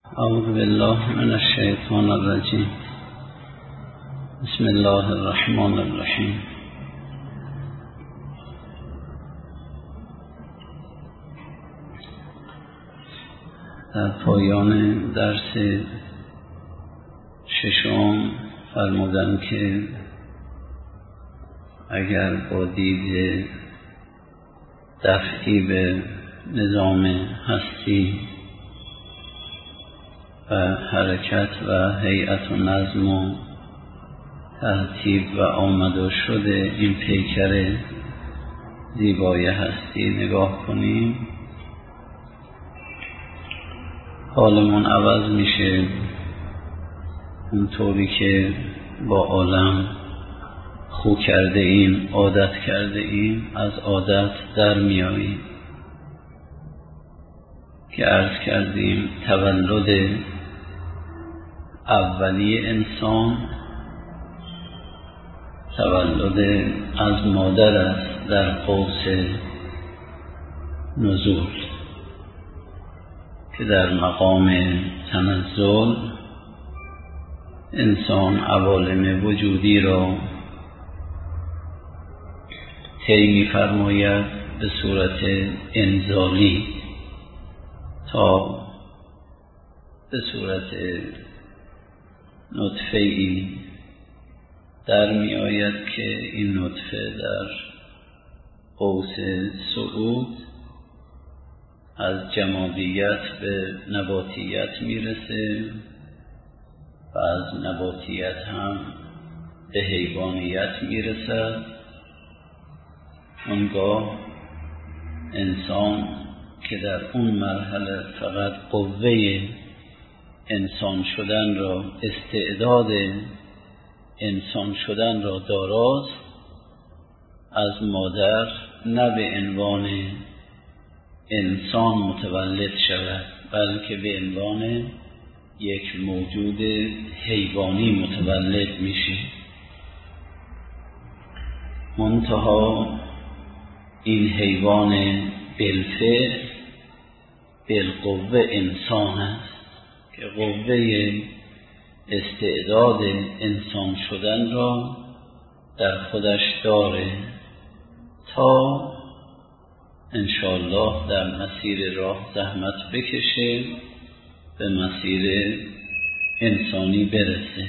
اعوذ بالله من الشیطان الرجیم. بسم الله الرحمن الرحیم. در پایان درس ششم فرمودم که اگر با دید دفعی به نظام هستی و حرکت و هیئت و نظم و ترتیب و آمد و شد این پیکر زیبای هستی نگاه کنیم، حالمون عوض میشه. اونطوری که با عالم خو کرده ایم، عادت کرده ایم، از عادت در میاییم که عرض کردیم تولد اولی انسان تولد از مادر است در قوس نزول، که در مقام تنزل انسان عوالم وجودی را طی می‌فرماید به صورت انزالی تا به صورت نطفه‌ای در می آید که این نطفه در قوس صعود از جمادیت به نباتیت میرسه و از نباتیت هم به حیوانیت میرسد. اونگاه انسان که در اون مرحله فقط قوه انسان شدن را، استعداد انسان شدن را داراست، از مادر نه به عنوان انسان متولد شود، بلکه به عنوان یک موجود حیوانی متولد میشه. منتها این حیوان بالفعل بالقوه انسان است که قوه استعداد انسان شدن را در خودش داره تا انشاءالله در مسیر راه زحمت بکشه، به مسیر انسانی برسه.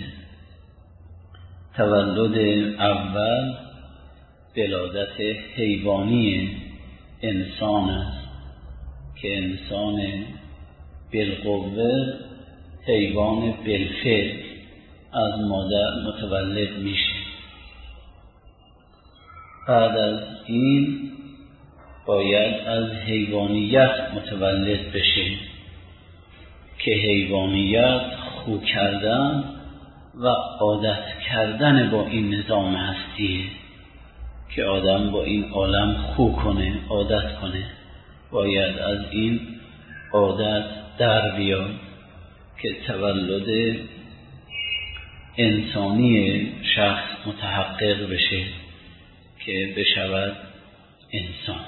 تولد اول ولادت حیوانی انسان است که انسان بالقوه، حیوان بالفعل از مادر متولد میشه. بعد از این باید از حیوانیت متولد بشه که حیوانیت خو کردن و عادت کردن با این نظام هستیه که آدم با این عالم خو کنه، عادت کنه. باید از این عادت در بیاد که تولد انسانی شخص متحقق بشه که بشود انسان.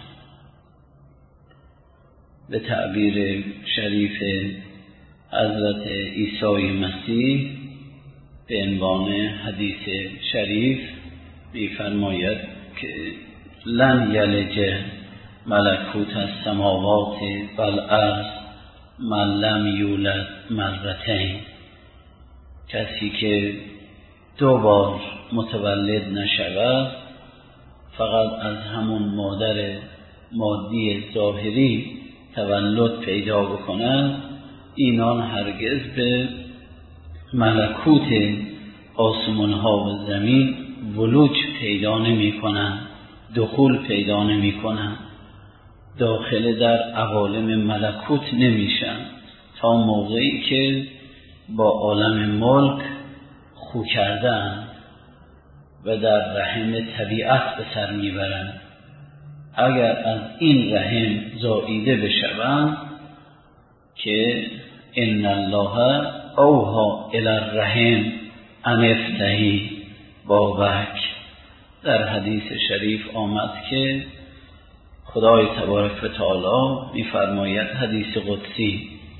به تعبیر شریف حضرت عیسی مسیح به عنوان حدیث شریف می‌فرماید که لن یلج ملکوت السماوات والارض من لم یولد مرتین. کسی که دو بار متولد نشود، فقط از همون مادر مادی ظاهری تولد پیدا بکند، اینان هرگز به ملکوت آسمان ها و زمین ولوج پیدا نمی کنند، دخول پیدا نمی کنند، داخل در عوالم ملکوت نمیشن تا موقعی که با عالم ملک خو کردن و در رحم طبیعت به سر میبرند. اگر از این رحم زاییده بشوند که ان الله اوحی الی الرحم ان افتحی بابک، در حدیث شریف آمد که خدای تبارک و تعالی می‌فرماید حدیث قدسی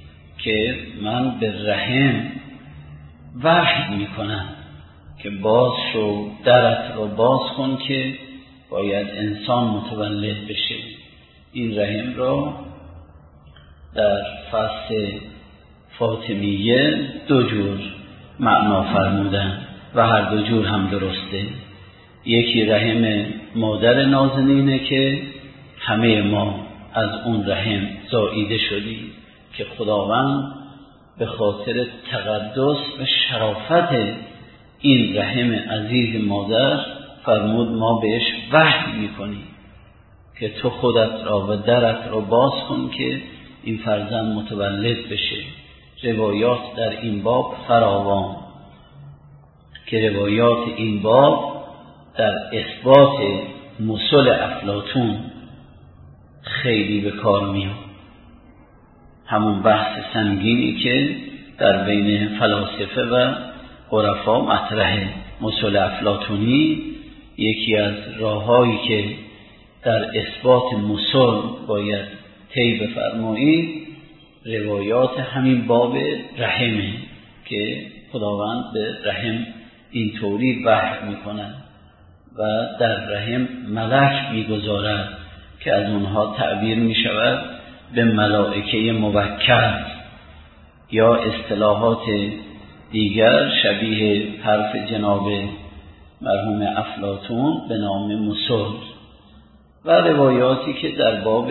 که من به رحم وحی میکنم که باز شو، درت رو باز کن که باید انسان متولد بشه. این رحم رو در فصل فاطمیه 2 جور معنا فرمودن و هر 2 جور هم درسته. یکی رحم مادر نازنینه که همه ما از اون رحم زاییده شدیم که خداوند به خاطر تقدس و شرافت این رحم عزیز مادر فرمود ما بهش وحی میکنیم که تو خودت را و درت را باز کن که این فرزند متولد بشه. روایات در این باب فراوان که روایات این باب در اثبات مثل افلاطون خیلی به کار میاد. همون بحث سنگینی که در بین فلاسفه و عرفا مطرحه. مثل افلاطونی یکی از راههایی که در اثبات مثل باید طی بفرمایید روایات همین باب رحمه که خداوند به رحم اینطوری وحی میکنه و در رحم ملک میگذارد که از اونها تعبیر میشود به ملائکه موکل یا اصطلاحات دیگر شبیه حرف جناب مرحوم افلاطون به نام مثل. و روایاتی که در باب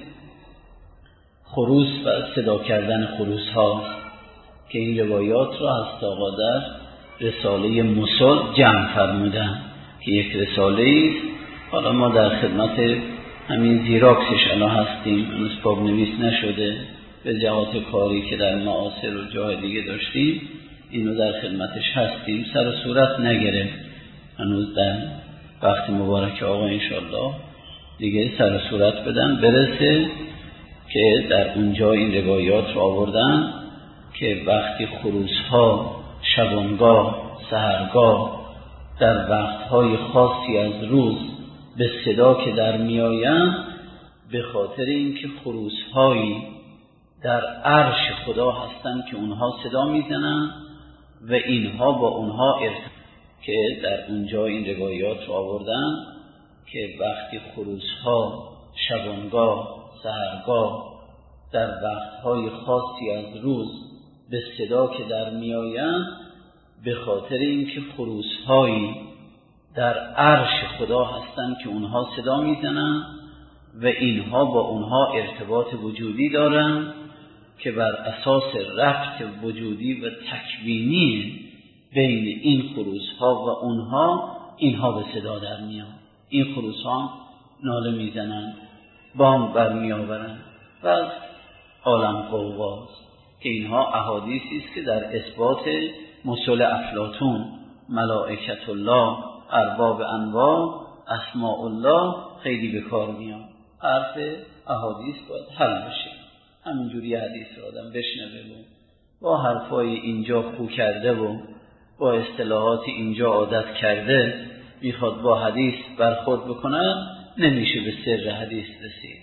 خروس و صدا کردن خروس ها که این روایات را از آقا در رساله مثل جمع فرمودن که یک رساله است. حالا ما در خدمت همین زیراکسش الان هستیم، هنوز باب نویس نشده، به جهات کاری که در معاصر و جای دیگه داشتیم اینو در خدمتش هستیم. سر و صورت نگرفت هنوز، در وقت مبارک آقا انشالله دیگه سر و صورت بدن برسه که در اونجا این روایات رو آوردن که وقتی خروس‌ها شبانگاه سحرگاه در وقت‌های خاصی از روز به صدا که در میآیند، به خاطر اینکه خروس‌هایی در عرش خدا هستند که اونها صدا میزنن و اینها با اونها که در اونجا این روایات رو آوردن که وقتی خروس‌ها شبانگاه سحرگاه در وقت‌های خاصی از روز به صدا که در میآیند، به خاطر اینکه خروس‌هایی در عرش خدا هستند که اونها صدا میزنن و اینها با اونها ارتباط وجودی دارن که بر اساس ربط وجودی و تکوینی بین این خروس‌ها و اونها اینها به صدا در میان. این خروس‌ها ناله میزنن، بانگ برمیآورن و از عالم غوغاست که اینها احادیثی است که در اثبات مثل افلاطون، ملائکت الله، ارباب انواع، اسماء الله خیلی به کار میاد. حرف احادیث باید حل بشه. همینجوری حدیث رو آدم بشنوه و با حرفای اینجا خو کرده و با اصطلاحات اینجا عادت کرده میخواد با حدیث برخورد بکنه، نمیشه به سر حدیث رسید.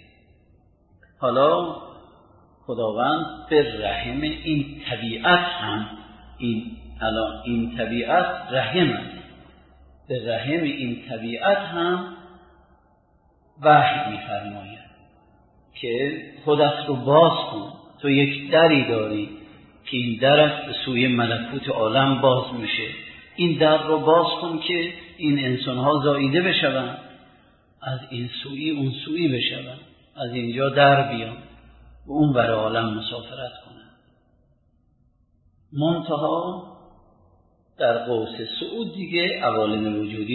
حالا خداوند به رحم این طبیعت هم این طبیعت رحم است، به رحم این طبیعت هم وحی می‌فرماید که خودت رو باز کن. تو یک دری داری که این درت به سوی ملکوت عالم باز میشه. این در رو باز کن که این انسان‌ها زاییده بشوند، از این سوی اون سوی بشوند، از اینجا در بیان و اون بر عالم مسافرت کنن. منتها در قوس صعود دیگه عوالم وجودی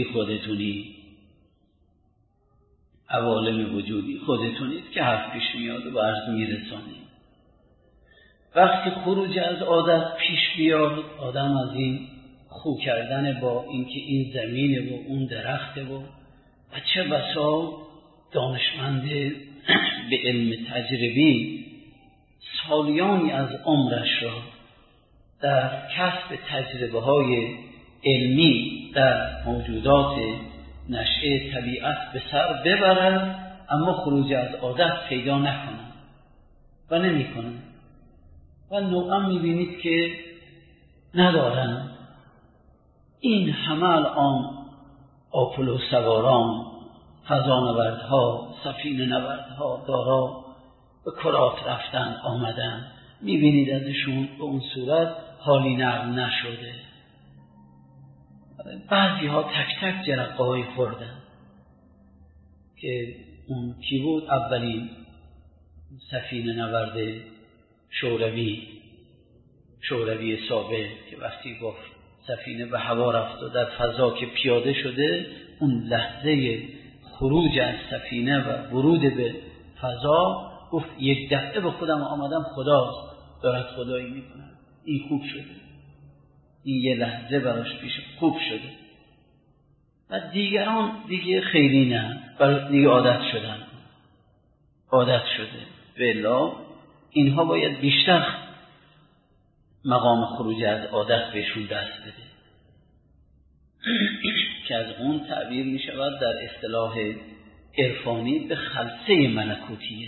خودتونید که حرف پیش میاد و به عرض میرسانید. وقتی خروج از عادت پیش بیاد، آدم از این خو کردن با اینکه این زمینه و اون درخته و چه بسا دانشمند به علم تجربی سالیانی از عمرش را در کسب تجربه های علمی در موجودات نشأه طبیعت به سر ببرد، اما خروج از عادت پیدا نکنه و نمی کنه و و نوعا میبینید که ندارن. این همه الان آپولو سواران، فضانوردها، سفینه نوردها دارا به کرات رفتن آمدن، میبینید ازشون به اون صورت حالی نقل نشده. بعضی ها تک تک جرقه های خوردن که اون کی بود؟ اولین سفینه نورد شوروی سابق که وقتی با سفینه به هوا رفت و در فضا که پیاده شده، اون لحظه خروج از سفینه و ورود به فضا گفت یک دفعه به خودم آمدم خداست، دارد خدایی میکنم، این خوب شده، این یه لحظه براش پیش خوب شده. و دیگران دیگه خیلی نه، دیگه عادت شده. بلا اینها باید بیشتر مقام خروج از عادت بهشون دست بده که از اون تعبیر می شود در اصطلاح عرفانی به خلسه ملکوتیه،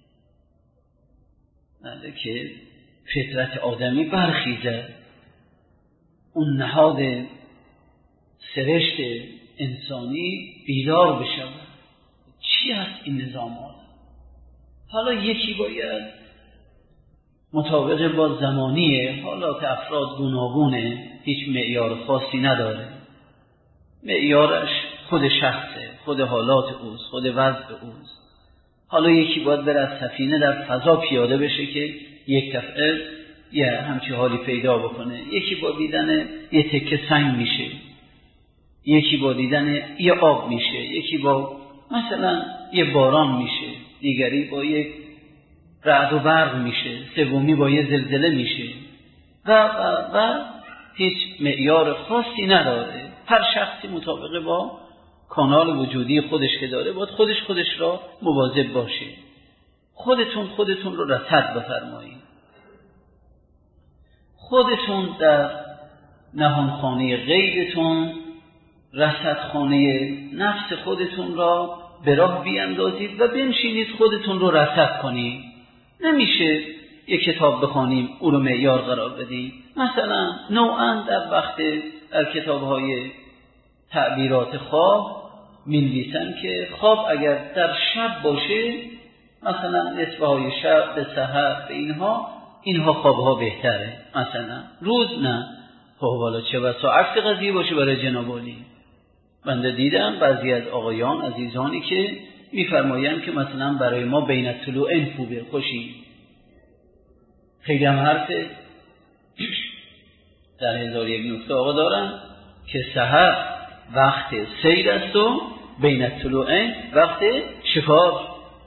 که فطرت آدمی برخیزه، اون نهاد سرشت انسانی بیدار بشه. چی هست این نظامات؟ حالا یکی باید مطابق با زمانیه، حالات افراد گوناگونه، هیچ معیار خاصی نداره، معیارش خود شخصه، خود حالات اوست، خود وضع اوست. حالا یکی باید بره از سفینه در فضا پیاده بشه که یک دفعه یه همچی حالی پیدا بکنه، یکی با دیدن یه تکه سنگ میشه، یکی با دیدن یه آب میشه، یکی با مثلا یه باران میشه، دیگری با یک رعد و برق میشه، سومی با یه زلزله میشه و هیچ معیار خاصی نداره. هر شخصی مطابق با کانال وجودی خودش که داره باید خودش را مواظب باشه. خودتون رو رصد بفرمایید. خودتون در نهانخانه غیبتون رصدخانه نفس خودتون را به راه بیاندازید و بنشینید خودتون رو رصد کنید. نمیشه یک کتاب بخونیم او رو معیار قرار بدیم. مثلا نوعا در وقت در کتاب‌های تعبیرات خواب می‌نویسن که خواب اگر در شب باشه، مثلا نصفه‌های شب به سحر به اینها خوابها بهتره، مثلا روز نه. خب حالا چه بسا عکس قضیه باشه برای جناب عالی. بنده دیدم بعضی از آقایان عزیزانی که میفرمایند که مثلا برای ما بین الطلوعین خوبه، خوشی. خیلی هم حرفه. در 1001 نکته آقا دارن که سحر وقت سیر است و بین الطلوعین وقت شکار.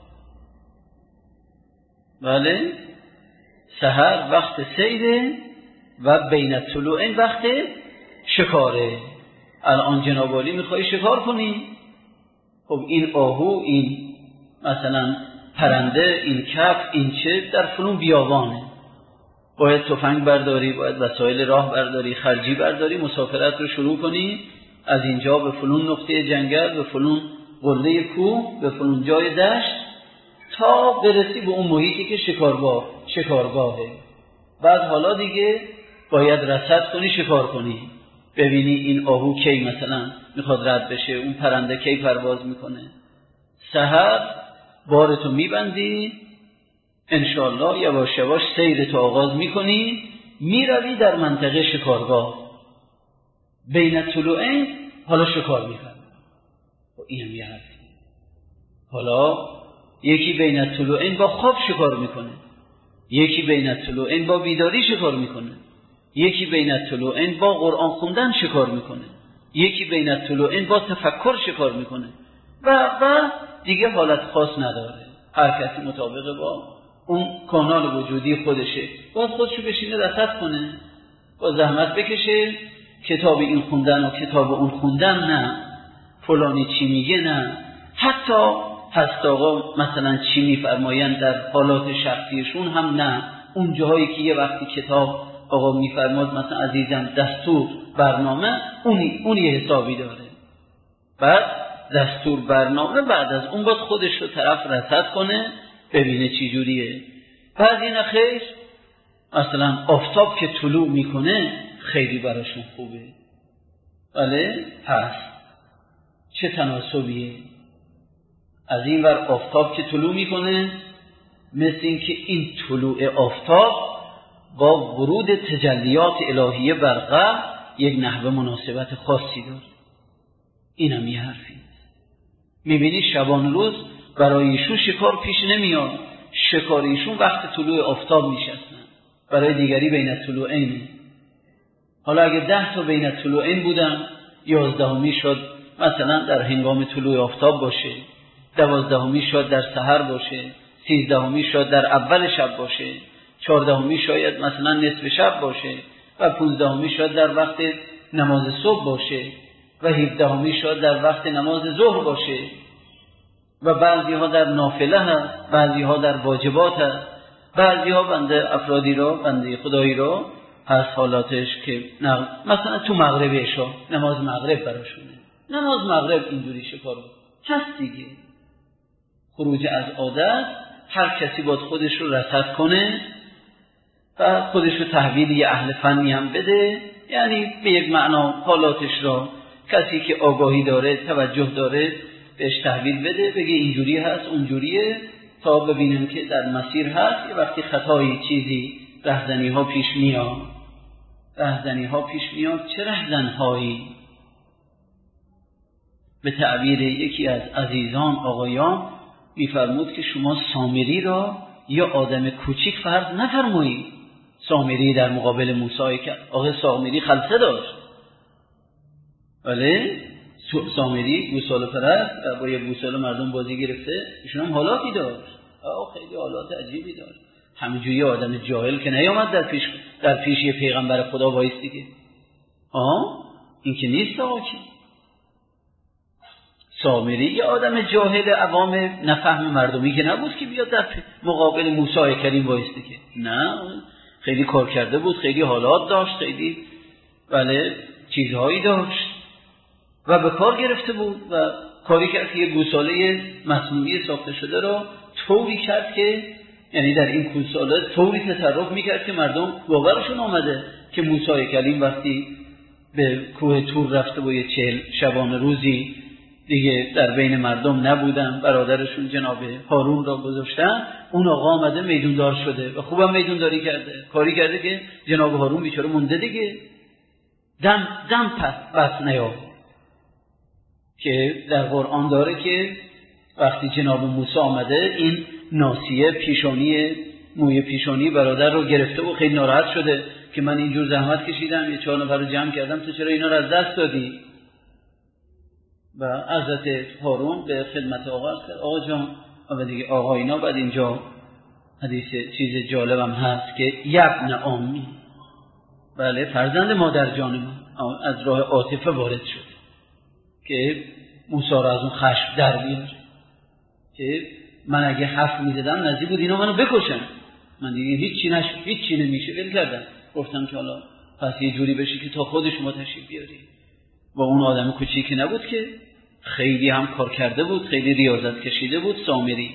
بله، سحر وقت سیره و بین الطلوعین وقت شکاره. الان جناب عالی میخوای شکار کنی، خب این آهو، این مثلا پرنده، این کف، این چه در فلون بیابانه، باید تفنگ برداری، باید وسایل راه برداری، خرجی برداری، مسافرت رو شروع کنی از اینجا به فلون نقطه جنگل، به فلون قله کوه، به فلون جای دشت، تا برسی به اون محیطی که شکارگاهه. بعد حالا دیگه باید رصد کنی، شکار کنی، ببینی این آهو کی مثلا میخواد رد بشه، اون پرنده کی پرواز میکنه. سحر بارتو میبندی، انشالله یواش یواش سیرتو آغاز میکنی، میروی در منطقه شکارگاه. بین الطلوعین حالا شکار میکنی. و این یه حرفی. حالا یکی بین الطلوعین با خواب شکار میکنه، یکی بین الطلوعین با بیداری شکار میکنه، یکی بین الطلوعین با قرآن خوندن شکار میکنه، یکی بین الطلوعین با تفکر شکار میکنه و دیگه حالت خاص نداره. هر کسی مطابق با اون کانال وجودی خودشه، باید خودشو بشینه رصد کنه، با زحمت بکشه، کتاب این خوندن و کتاب اون خوندن نه، فلانی چی میگه نه، حتی هست آقا مثلا چی میفرمایند در حالات شخصیشون هم نه. اون جاهایی که یه وقتی کتاب آقا میفرماد مثلا عزیزم دستور برنامه، اون یه حسابی داره. بعد دستور برنامه بعد از اون باید خودش رو طرف رصد کنه ببینه چی جوریه. بعد این خیر مثلا آفتاب که طلوع میکنه خیلی براشون خوبه. بله هست. چه تناسبیه؟ از این ور آفتاب که طلوع میکنه مثل این که این طلوع آفتاب با ورود تجلیات الهیه بر قلب یک نحوه مناسبت خاصی داره. اینم یه حرفی. میبینی شبان روز برای ایشون شکار پیش نمیاد، شکار ایشون وقت طلوع آفتاب میشستن، برای دیگری بین الطلوعین. حالا اگه 10 تا بین الطلوعین بودن، 11می شد مثلا در هنگام طلوع آفتاب باشه، 12می شد در سحر باشه، 13می شد در اول شب باشه، 14می شاید مثلا نصف شب باشه و 15می شد در وقت نماز صبح باشه و 17می شد در وقت نماز ظهر باشه و بعضی ها در نافله هست، بعضی ها در واجبات هست، بعضی ها بنده افرادی را، بنده خدایی را هست حالاتش که مثلا تو مغرب عشا نماز مغرب براشونه، نماز مغرب اینجوری شکار بود هست دیگه. خروج از عادت، هر کسی باید خودش رو رصد کنه و خودش رو تحویل یه اهل فنی هم بده، یعنی به یک معنا حالاتش را کسی که آگاهی داره، توجه داره بهش تحویل بده، بگه اینجوری هست اونجوریه، تا ببینیم که در مسیر هست. یه وقتی خطایی چیزی رهزنی ها پیش میاد، رهزنی ها پیش میاد، چه رهزنهایی؟ به تعبیر یکی از عزیزان آقایان میفرمود که شما سامری را یا آدم کوچیک فرض نفرمایید. سامری در مقابل موسی کرد. آقا سامری خلسه داشت، ولی سامری گوساله پرست و با یه گوساله مردم بازی گرفته، ایشون هم حالاتی داشت، خیلی حالات عجیبی داشت. همینجوری آدم جاهل که نیامد در پیش یه پیغمبر خدا وایستی که این که نیست. آقا کی؟ سامری یه آدم جاهل عوام نفهم مردمی که نبود که بیاد در مقابل موسی کریم وایستی که نه، خیلی کار کرده بود، خیلی حالات داشت، خیلی بله چیزهایی داشت و به کار گرفته بود و کاری کرد که یه گوساله مصنوعی ساخته شده را طوری کرد که یعنی در این گوساله طوری تصرف میکرد که مردم باورشون آمده که موسی کلیم وقتی به کوه طور رفته و یه 40 شبانه روزی دیگه در بین مردم نبودن، برادرشون جناب هارون را گذاشتن، اون آقا آمده میدوندار شده و خوبم میدونداری کرده، کاری کرده که جناب هارون بیچاره مونده دیگه، دم پس نیاد. که در قرآن داره که وقتی جناب موسی آمده این ناسیه پیشانی موی پیشانی برادر رو گرفته و خیلی ناراحت شده که من اینجور زحمت کشیدم، یه 4 نفر رو جمع کردم، تو چرا اینا رو از دست دادی؟ و حضرت هارون به خدمت آقا کرد، آقا جان و دیگه آقا اینا. بعد اینجا حدیث چیز جالبم هست که یبن آمی، بله فرزند مادر جان من، از راه عاطفه وارد شد که موسی را از اون خشم در بیاره که من اگه حرف میزدم نزدیک بود اینا منو بکشن، من دیگه هیچی نمیشه ول کردم، گفتم که حالا پس یه جوری بشه که تا خود شما تشریف بیاری. و اون آدم کوچیکی نبود که خیلی هم کار کرده بود، خیلی ریاضت کشیده بود، سامری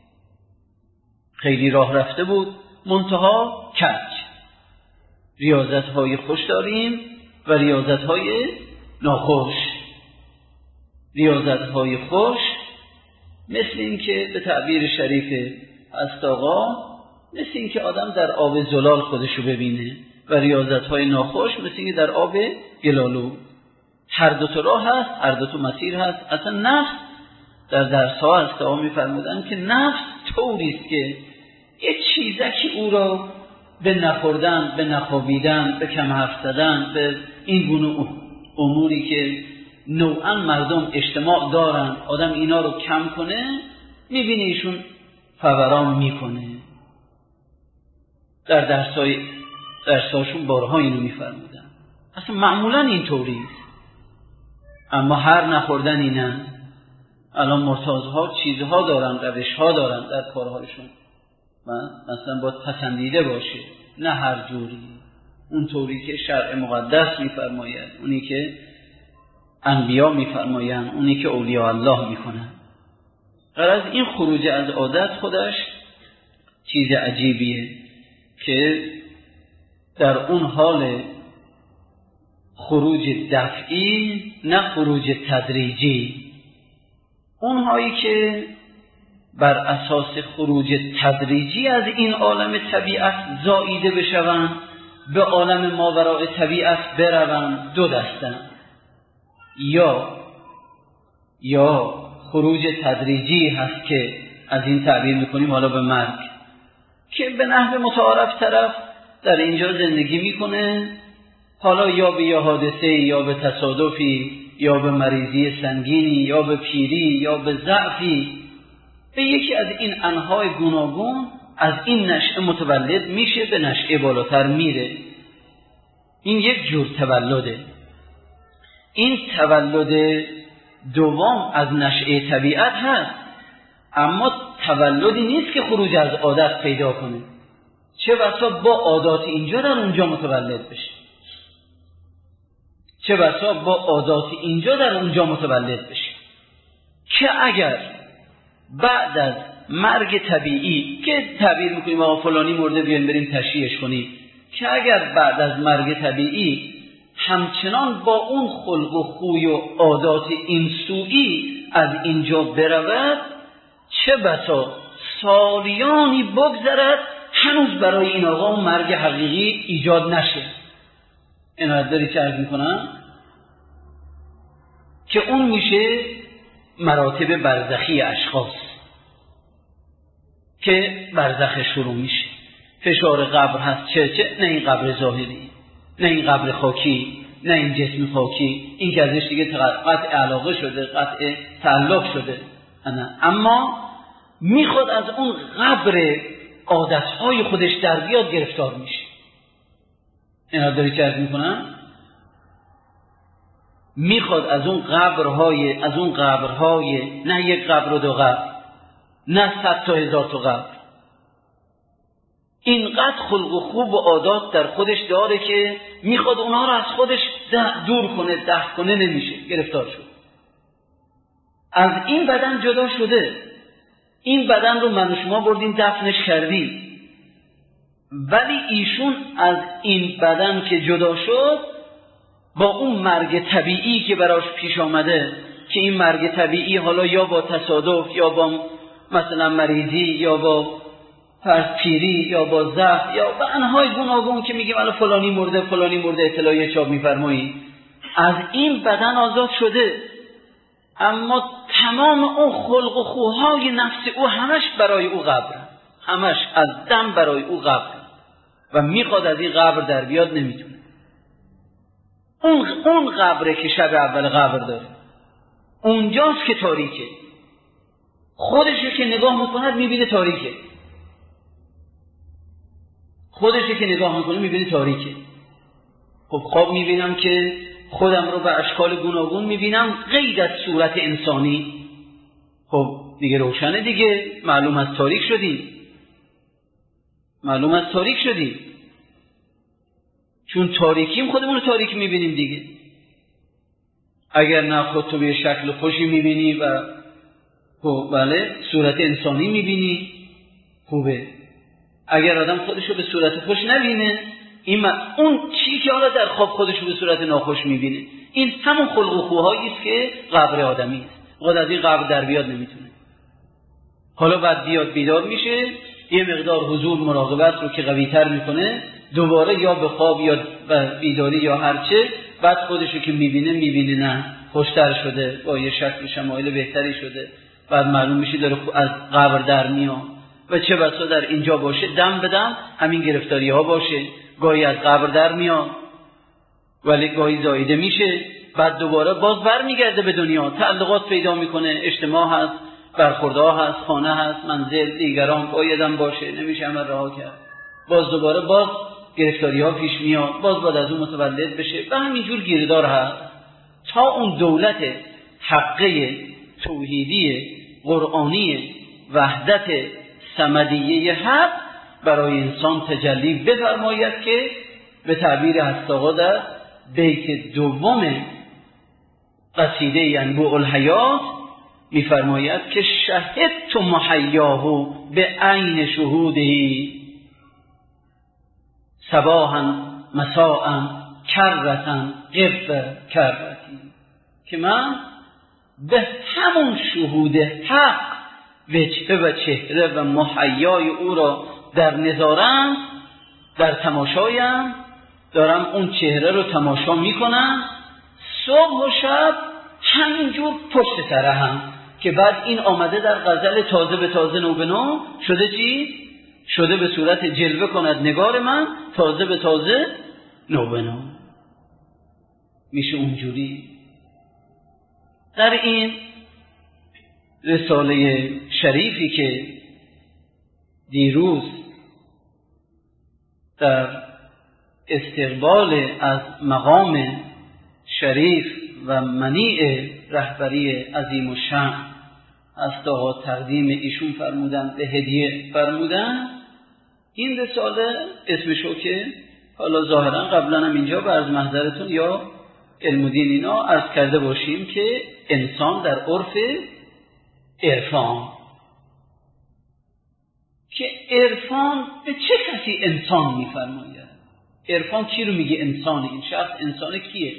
خیلی راه رفته بود، منتها کج. ریاضت‌های خوش داریم و ریاضت‌های ناخوش. ریاضت‌های خوش مثل این که به تعبیر شریف است آقا، مثل این که آدم در آب زلال خودشو ببینه و ریاضت‌های ناخوش مثل این که در آب گلالود. هر دو تا راه هست، هر دو تا مسیر هست. اصلا نفس در درس‌ها هست آقا می‌فرمودن که نفس طوریست که یه چیزکی او را به نخوردن، به نخوابیدن، به کم حرف زدن، به این گونه اموری که نوعا مردم اجتماع دارن، آدم اینا رو کم کنه، میبینه ایشون فوران میکنه. در درساشون بارها اینو میفرمودن. اصلا معمولا اینطوریست. اما هر نخوردنی نه. الان مرتازها چیزها دارن، روشها دارن در کارهایشون، مثلا باید پسندیده باشه، نه هر جوری، اون طوری که شرع مقدس میفرماید، اونی که انبیا میفرمایند، اونی که اولیاء الله میکنن. غرض این خروج از عادت خودش چیز عجیبیه که در اون حال خروج دفعی نه خروج تدریجی. اونهایی که بر اساس خروج تدریجی از این عالم طبیعت زاییده بشوند به عالم ماوراء طبیعت بروند دو دستند. یا خروج تدریجی هست که از این تعبیر میکنیم حالا به مرگ، که به نحو متعارف طرف در اینجا زندگی میکنه، حالا یا به یه حادثه یا به تصادفی یا به مریضی سنگینی یا به پیری یا به ضعفی، به یکی از این انواع گوناگون از این نشأه متولد میشه، به نشأه بالاتر میره. این یک جور تولده. این تولد دوم از نشأه طبیعت هست، اما تولدی نیست که خروج از عادت پیدا کنه. چه بسا با عادات اینجا در اونجا متولد بشه، چه بسا با عادات اینجا در اونجا متولد بشه، که اگر بعد از مرگ طبیعی که تعبیر میکنیم آقا فلانی مرده بیان بریم تشییعش کنیم، که اگر بعد از مرگ طبیعی همچنان با اون خلق و خوی و عادات این سوئی از اینجا برود، چه بسا سالیانی بگذرد هنوز برای این آقا مرگ حقیقی ایجاد نشه. این داری چه عرض میکنم که اون میشه مراتب برزخی اشخاص که برزخ شروع میشه. فشار قبر هست، چه نه این قبر ظاهری، نه این قبر خاکی، نه این جسم خاکی، این که ازش دیگه قطع علاقه شده، قطع تعلق شده، اما میخواد از اون قبر عادتهای خودش در بیاد گرفتار میشه. اینا داری چه عرض میکنم؟ میخواد از اون قبرهای نه یک قبر و دو قبر، نه 100 تا 1000 تا قبر، اینقدر خلق و خوب و عادات در خودش داره که میخواد اونها رو از خودش دور کنه، دفع کنه، نمیشه، گرفتار شد. از این بدن جدا شده، این بدن رو من و شما بردیم دفنش کردیم، ولی ایشون از این بدن که جدا شد با اون مرگ طبیعی که براش پیش آمده، که این مرگ طبیعی حالا یا با تصادف یا با مثلا مریضی یا با پیری یا با ضعف یا به انواع گوناگون که میگیم الان فلانی مرده اطلاعیه چاپ میفرمایید، از این بدن آزاد شده، اما تمام اون خلق و خوهای نفس او همش برای او قبر، همش از دم برای او قبر و میخواد از این قبر در بیاد، نمیتونه. اون قبره که شب اول قبر داره، اونجاست که تاریکه، خودشه که نگاه میکنه میبینه تاریکه، خودشه که نگاه میکنه میبینه تاریکه. خب خواب میبینم که خودم رو به اشکال گوناگون میبینم غیر از صورت انسانی، خب دیگه روشنه دیگه، معلوم از تاریک شدی، چون تاریکیم خودمون رو تاریک میبینیم دیگه. اگر نه خودتو به شکل خوشی میبینی و خب بله صورت انسانی میبینی، خوبه. اگر آدم خودشو به صورت خوش نبینه، اون چی که حالا در خواب خودشو به صورت ناخوش میبینه، این همون خلق و خوهایی است که قبر آدمی است. خود از این قبر در بیاد نمیتونه. حالا بعد بیاد بیدار میشه، یه مقدار حضور مراقبت رو که قوی‌تر میکنه، دوباره یا به خواب یا بیداری یا هرچه، بعد خودشو که میبینه نه خوشتر شده، با یه شکل شمایل بهتری شده، بعد معلوم میشه داره از قبر در میاد و چه بسا در اینجا باشه دم به دم همین گرفتاری ها باشه، گاهی از قبر در میاد ولی گاهی زاییده میشه، بعد دوباره باز بر میگرده به دنیا، تعلقات پیدا میکنه، اجتماع هست، برخوردها هست، خانه هست، منزل، دیگران، بایدم باشه، نمیشه همه رها کرد، باز دوباره باز گرفتاری ها پیش میاد، باز از اون متولد بشه و همینجور گیردار هست تا اون دولت حقه توحیدی قرآنی وحدت صمدیه حق برای انسان تجلی بفرماید که به تعبیر هستاقا در بیت دوم قصیده ینبوع الحیات میفرماید که شهدت محیاه به عین شهودهی صباحا مساء کرتن قرب کرتی، که من به همون شهود حق وجهه و چهره و محیای او را در نظارم، در تماشایم دارم اون چهره رو تماشا میکنم صبح و شب همینجور پشت سر هم، که بعد این آمده در غزل تازه به تازه نو به نو شده چی؟ شده به صورت جلوه کند نگار من تازه به تازه نو به نو. میشه اونجوری در این رساله شریفی که دیروز در استقبال از مقام شریف و منیع رهبری عظیم الشأن از آقا تقدیم ایشون فرمودن، به هدیه فرمودن. این رساله اسمشو که حالا ظاهرا قبلا هم اینجا به عرض محضرتون یا علم و دین اینا عرض کرده باشیم که انسان در عرف عرفان، که عرفان به چه کسی انسان میفرماید؟ عرفان کی رو میگه انسان؟ این شخص انسان کیه؟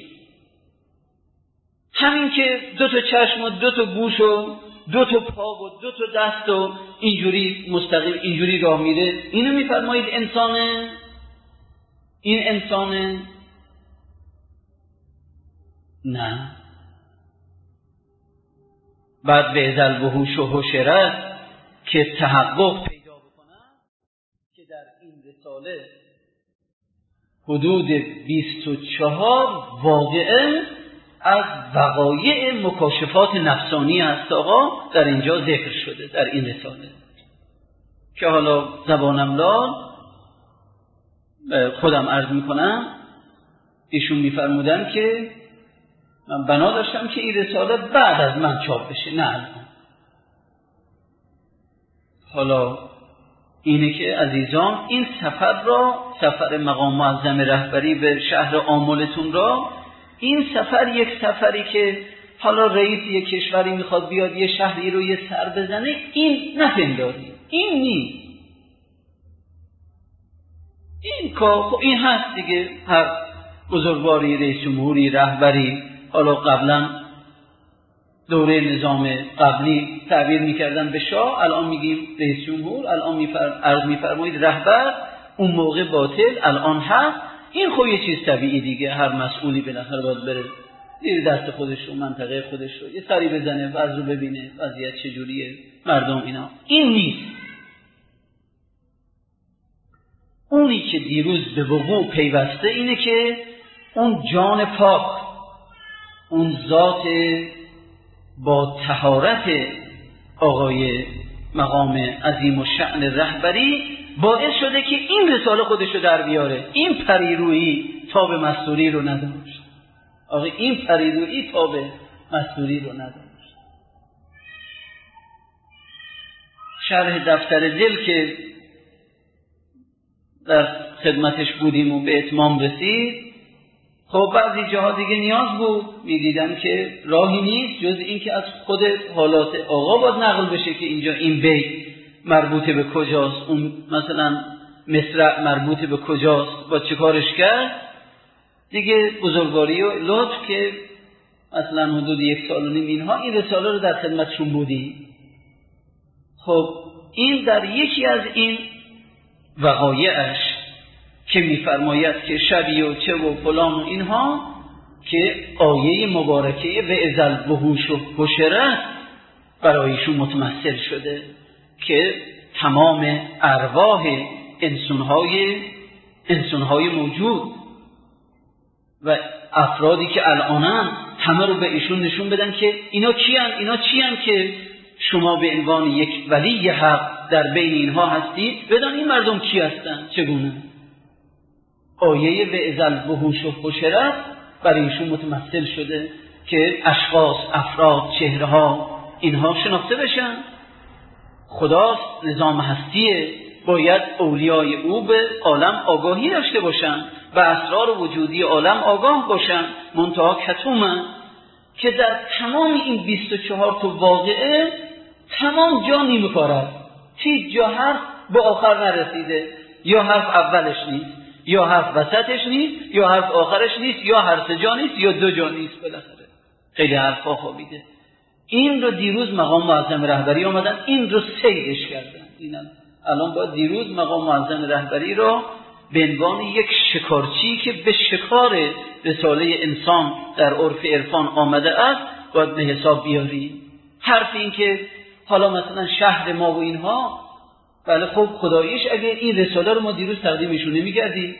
همین که دو تا چشم و دو تا گوش و دو تا پا و دو تا دست و اینجوری مستقیم اینجوری راه میره، اینو میفرمایید انسانه؟ این انسانه؟ نه. بعد به ازل وحوش و حشرت که تحقق پیدا بکنن، که در این رساله حدود 24 واقعه از وقایع مکاشفات نفسانی هست آقا در اینجا ذکر شده در این رساله، که حالا زبانم لال خودم عرض میکنم. ایشون میفرمودن که من بنا داشتم که این رساله بعد از من چاپ بشه، نه الان. حالا اینه که عزیزان این سفر را، سفر مقام معظم رهبری به شهر آملتون را، این سفر یک سفری که حالا رئیس یک کشوری میخواد بیاد یه شهری رو یه سر بزنه، این نپنداری، این نیست. این کار این هست دیگه، هر بزرگواری رئیس جمهوری رهبری، حالا قبلا دوره نظام قبلی تعبیر میکردن به شاه، الان میگیم رئیس جمهور، الان عرض میفرمایید رهبر، اون موقع باطل الان حق. این خب یه چیز طبیعی دیگه، هر مسئولی بالاخره باید بره زیر دست خودش رو، منطقه خودش رو یه سری بزنه، وضع رو ببینه وضعیت چجوریه مردم اینا. این نیست. اونی که دیروز به وقوع پیوسته اینه که اون جان پاک، اون ذات با طهارت آقای مقام عظیم الشأن رهبری باعث شده که این رساله خودش رو در بیاره. این پریرویی تاب مستوری رو نداشت آقا، این پریرویی تاب مستوری رو نداشت. شرح دفتر دل که در خدمتش بودیم و به اتمام رسید، خب بعضی جاها دیگه نیاز بود، میدیدم که راهی نیست جز این که از خود حالات آقا باید نقل بشه که اینجا این بیت مربوط به کجاست، اون مثلا مصرع مربوط به کجاست، با چه کارش کرد دیگه. بزرگواری و لطف که مثلا حدود 1 سال و نیم اینها این رساله رو در خدمتشون بودی. خب این در یکی از این وقایعش که میفرماید که شبی و چه و فلان و اینها، که آیه مبارکه و ازل وحوش و حشرت برایشون متمثل شده که تمام ارواح انسانهای موجود و افرادی که الانن همه رو به ایشون نشون بدن که اینا چیان که شما به عنوان یک ولی حق در بین اینها هستید، بدان این مردم کی هستن، چگونه. آیه و ازل وحوش و حشرت برای ایشون متمثل شده که اشخاص، افراد، چهره ها اینها شناخته بشن. خداست، نظام هستیه، باید اولیای او به عالم آگاهی داشته باشن، به اسرار وجودی عالم آگاه باشن. منتها کتومن که در تمام این 24 تا واقعه تمام جا نیمه کاره، هیچ جا حرف به آخر نرسیده یا حرف اولش نیست. یا حرف وسطش نیست، یا حرف آخرش نیست، یا هر سه جا نیست، یا دو جا نیست. بالاخره خیلی حرفا خوابیده. این رو دیروز مقام معظم رهبری آمدن این رو سیدش کردن. اینم الان باید دیروز مقام معظم رهبری رو به عنوان یک شکارچی که به شکار رساله انسان در عرف عرفان آمده است باید به حساب بیاری. حرف این که حالا مثلا شهر ما و اینها، بله خب خداییش اگه این رساله رو ما دیروز تقدیمشون نمی‌کردیم،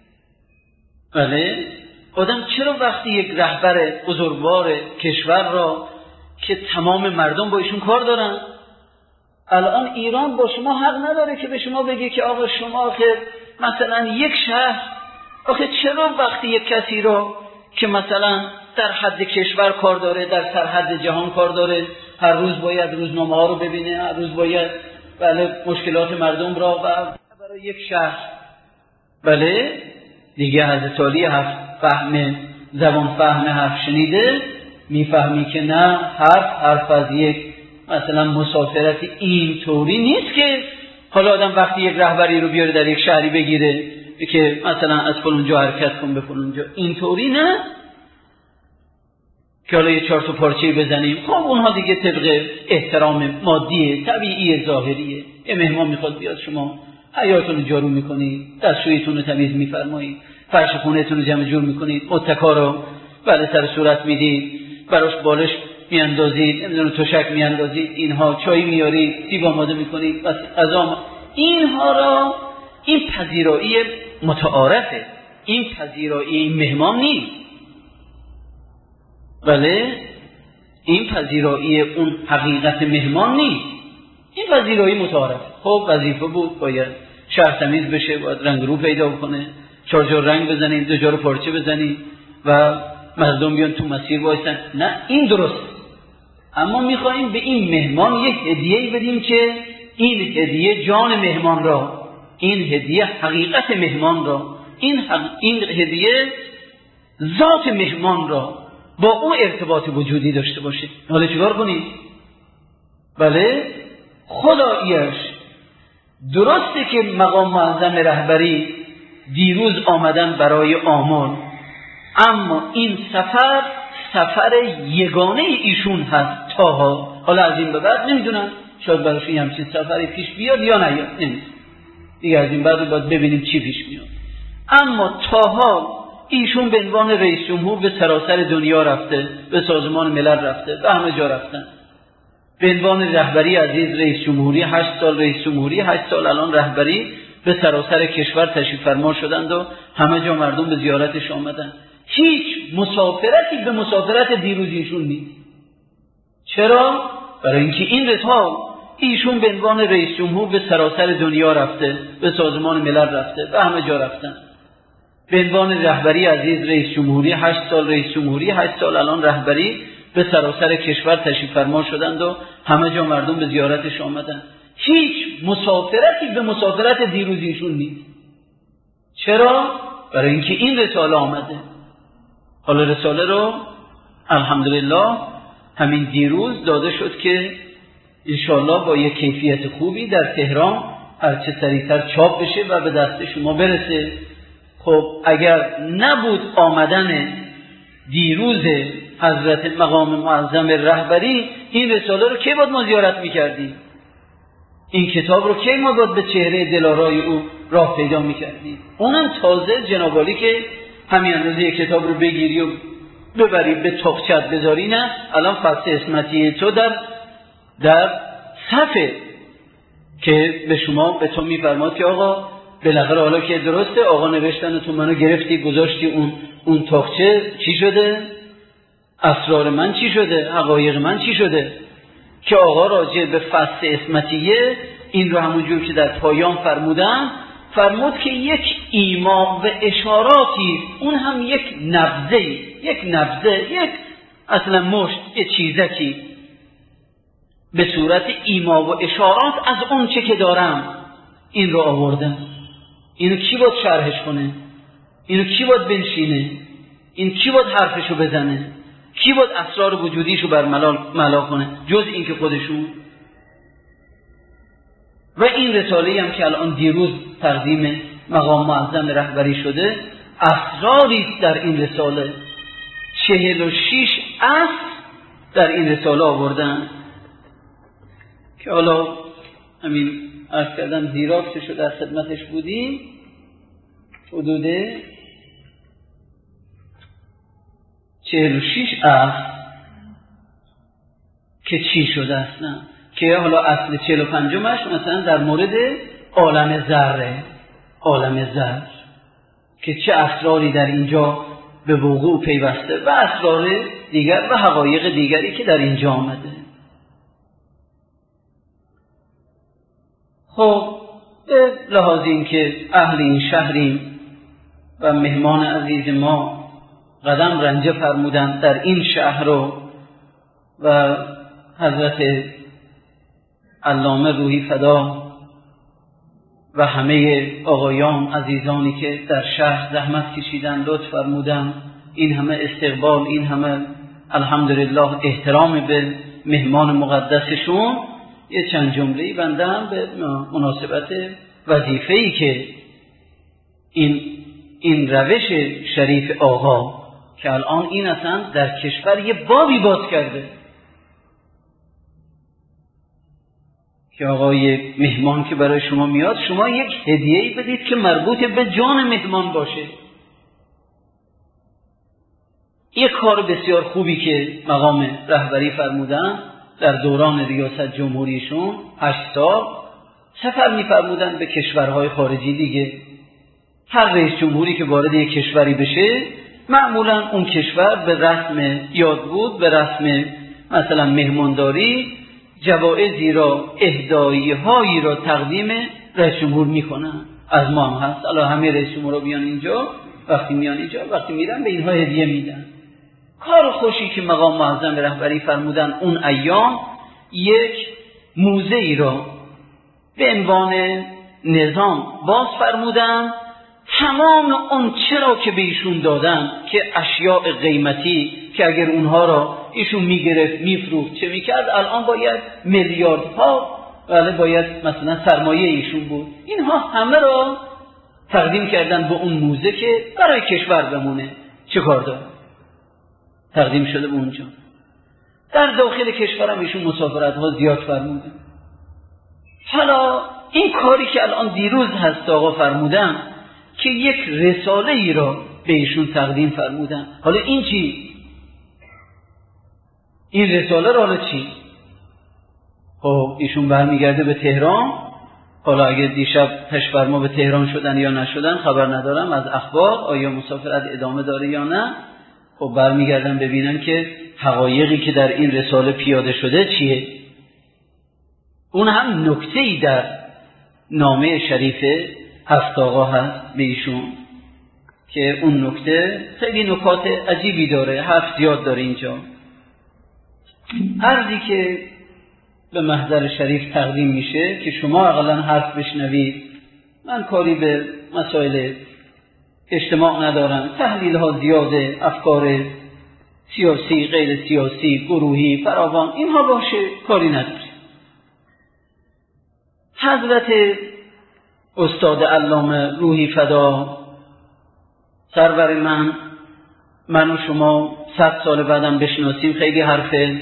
بله آدم چرا وقتی یک رهبر بزرگوار کشور را که تمام مردم با ایشون کار دارن، الان ایران با شما حق نداره که به شما بگه که آقا شما آخه مثلا یک شهر، آخه چرا وقتی یک کسی را که مثلا در حد کشور کار داره، در سرحد جهان کار داره، هر روز باید روزنامه ها رو ببینه، هر روز باید بله مشکلات مردم را و برای یک شهر، بله دیگه حضرت علی فهم زبان فهم حرف شنیده، میفهمی که نه حرف از یک مثلا مسافرتی اینطوری نیست که حالا آدم وقتی یک رهبری رو بیاره در یک شهری بگیره که مثلا از فلانجا حرکت کن به فلانجا، اینطوری نه که حالا یه 4 تا پارچه بزنیم. خب اونها دیگه طبق احترام مادیه، طبیعی، ظاهریه. یه مهمان میخواد بیاد، شما حیاتون رو جارو میکنید، دستشویتون رو تمیز میفرمایید، فرش خونه‌تون رو جمع جور میکنید، متکا رو بله سر صورت میدید، براش بالش میاندازید، نمیدونم تشک میاندازید، اینها چای میارید، سیب آماده میکنید، بس غذا. اینها را این پذیرایی متعارفه، این پذیرایی مهمان نیست. بله این پذیرایی اون حقیقت مهمان نیست، این پذیرایی متعارف. خب وظیفه بود باید شهر تمیز بشه، باید رنگ رو پیدا کنه، 4 جا رنگ بزنید، 2 جا رو پارچه بزنید و مردم بیان تو مسیر وایسن. نه این درست، اما میخوایم به این مهمان یک هدیه بدیم که این هدیه جان مهمان را، این هدیه حقیقت مهمان را، این هدیه ذات مهمان را با اون ارتباط وجودی داشته باشه. حالا چیکار کنید؟ بله خداییش درسته که مقام معظم رهبری دیروز آمدن برای آمل، اما این سفر یگانه ایشون هست تاها. حالا از این به بعد نمیدونم، شاید براشون همچین سفری پیش بیاد یا نیاد، نمیدونم دیگه، از این بعد باید ببینیم چی پیش میاد. اما تاها ایشون به عنوان رئیس جمهور به سراسر دنیا رفته، به سازمان ملل رفته، به همه جا رفتن. به عنوان رهبری عزیز رئیس جمهوری 8 سال رئیس جمهوری 8 سال الان رهبری به سراسر کشور تشریف فرما شدند و همه جا مردم به زیارتش آمدن. هیچ مسافرتی به مسافرت دیروز ایشون نیست. چرا؟ برای اینکه این رسال ایشون به عنوان رئیس جمهور به سراسر دنیا رفته، به سازمان ملل رفته، به همه جا رفتن. به عنوان رهبری عزیز رئیس جمهوری 8 سال رئیس جمهوری 8 سال الان رهبری به سراسر کشور تشریف فرما شدند و همه جا مردم به زیارتش آمدن. هیچ مسافرتی به مسافرت دیروز ایشون نیست. چرا؟ برای اینکه این رساله آمده. حالا رساله رو الحمدلله همین دیروز داده شد که انشاءالله با یک کیفیت خوبی در تهران هرچه سریعتر چاپ بشه و به دست شما برسه. خب اگر نبود آمدن دیروز حضرت مقام معظم رهبری، این رساله رو کی باید ما زیارت میکردیم؟ این کتاب رو کی ما باید به چهره دلارای او راه پیدا میکردیم؟ اونم تازه جناب عالی که همین اندازه یک کتاب رو بگیری و ببری به تاقچت بذاری، نه الان فصل اسمتی تو در صفحه که به شما به تو میفرماد که آقا بالاخره حالا که درسته آقا نوشتن تو منو گرفتی گذاشتی اون تاقچه، چی شده؟ اسرار من چی شده؟ حقایق من چی شده؟ که آقا راجع به فصل اسمتیه این رو همونجور که در پایان فرمود که یک ایما و اشاراتی، اون هم یک نبضه، یک اصلا مشت، یک چیزکی به صورت ایما و اشارات از اون چه که دارم این رو آوردم. اینو کی باید شرحش کنه؟ اینو کی باید بنشینه؟ این کی باید حرفشو بزنه؟ کی باید اسرار وجودیشو بر ملا کنه جز این که خودشون؟ و این رساله هم که الان دیروز تقدیم مقام معظم رهبری شده اسراری در این رساله. 46 اصل در این رساله آوردن که حالا همین عرض کردم زیراکسش رو در خدمتش بودیم. حدود 46 اصل که چی شده اصلا، که حالا اصل 45مش مثلا در مورد عالم ذره، عالم ذر که چه اسراری در اینجا به وقوع پیوسته و اسرار دیگر و حقایق دیگری که در اینجا آمده. خب به لحاظ این که اهل این شهریم و مهمان عزیز ما قدم رنجه فرمودن در این شهر و حضرت علامه روحی فدا و همه آقایان عزیزانی که در شهر زحمت کشیدن، لطف فرمودن، این همه استقبال، این همه الحمدلله احترام به مهمان مقدسشون، یه چند جمله‌ای بنده هم به مناسبت وظیفه‌ای که این روش شریف آقا که الان این اصلا در کشور یه بابی باز کرده که آقای مهمان که برای شما میاد، شما یک هدیه‌ای بدید که مربوط به جان مهمان باشه. یک کار بسیار خوبی که مقام رهبری فرمودن در دوران ریاست جمهوریشون 8 سال سفر می‌فرمودن به کشورهای خارجی دیگه. هر رئیس جمهوری که وارد یک کشوری بشه معمولا اون کشور به رسم یاد بود، به رسم مثلا مهمانداری جوایزی را، اهدایی‌هایی را تقدیم رئیس جمهور میکنن. از ما هم هست، الان همه رئیس جمهورا بیان اینجا، وقتی میان اینجا، وقتی میرن به اینها هدیه میدن. کار خوشی که مقام معظم رهبری فرمودن اون ایام یک موزه ای را به عنوان نظام باز فرمودن. تمام اون چرا که به ایشون دادن که اشیاء قیمتی که اگر اونها را ایشون میگرفت میفروخت چه میکرد، الان باید میلیاردها باید مثلا سرمایه ایشون بود، اینها همه را تقدیم کردن به اون موزه که برای کشور بمونه. چه کار داره؟ تقدیم شده به اونجا. در داخل کشورم ایشون مسافرت ها زیاد فرمودن. حالا این کاری که الان دیروز هست آقا فرمودن که یک رساله ای را به ایشون تقدیم فرمودن. حالا این چی؟ این رساله را حالا چی؟ خب ایشون برمیگرده به تهران. حالا اگه دیشب پشفرما به تهران شدن یا نشدن خبر ندارم از اخبار، آیا مسافرت ادامه داره یا نه. خب برمیگردن ببینن که حقایقی که در این رساله پیاده شده چیه. اون هم نکته‌ای در نامه شریف هفت آقا هست به ایشون که اون نکته خیلی نکات عجیبی داره، حرف زیاد داره اینجا. عرضی که به محضر شریف تقدیم میشه که شما اقلا حرف بشنوید. من کاری به مسائل اجتماع ندارم، تحلیل ها زیاده، افکار سیاسی، غیر سیاسی، گروهی، فراوان، اینها باشه، کاری نداره. حضرت استاد علامه روحی فدا سرور من و شما 100 سال بعدم بشناسیم خیلی حرفه،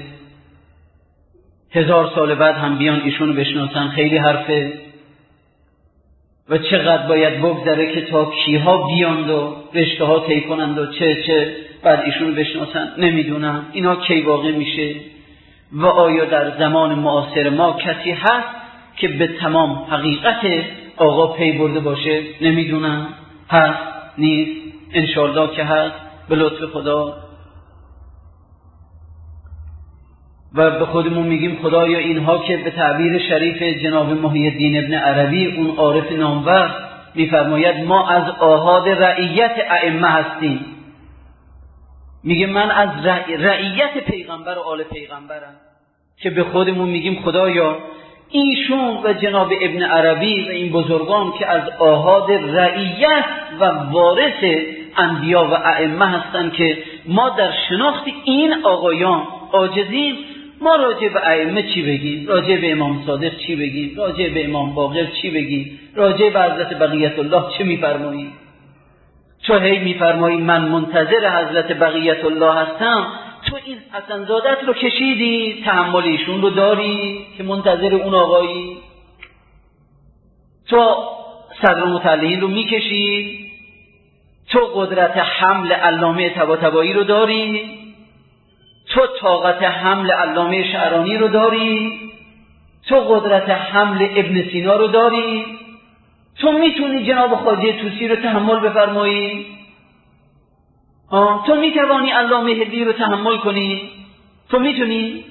1000 سال بعد هم بیان ایشونو بشناسن خیلی حرفه، و چقدر باید بگذره که تا کیها بیاند و رشته ها طی کنند و چه بعد ایشونو بشناسن. نمیدونم اینا کی واقع میشه و آیا در زمان معاصر ما کسی هست که به تمام حقیقت آقا پی برده باشه. نمیدونم هست نیست، انشالله که هست به لطف خدا. و به خودمون میگیم خدایا اینها که به تعبیر شریف جناب محی الدین ابن عربی اون عارف نامور میفرماید ما از آحاد رعیت ائمه هستیم، میگه من از رعیت پیغمبر و آل پیغمبرم، که به خودمون میگیم خدایا ایشون و جناب ابن عربی و این بزرگان که از آحاد رعیت و وارث انبیا و ائمه هستن که ما در شناخت این آقایان عاجزیم، ما راجع به ائمه چی بگیم؟ راجع به امام صادق چی بگیم؟ راجع به امام باقر چی بگیم؟ راجع به حضرت بقیت الله چه می‌فرمایید؟ چون هی می‌فرمایید من منتظر حضرت بقیت الله هستم، تو این حسن زادت رو کشیدی، تحمل ایشون رو داری که منتظر اون آقایی؟ تو صدر مطلعین رو میکشی؟ تو قدرت حمل علامه طباطبایی رو داری؟ تو طاقت حمل علامه شعرانی رو داری؟ تو قدرت حمل ابن سینا رو داری؟ تو میتونی جناب خواجه طوسی رو تحمل بفرمایی؟ تو میتوانی علامه هندی رو تحمل کنی؟ تو میتونی؟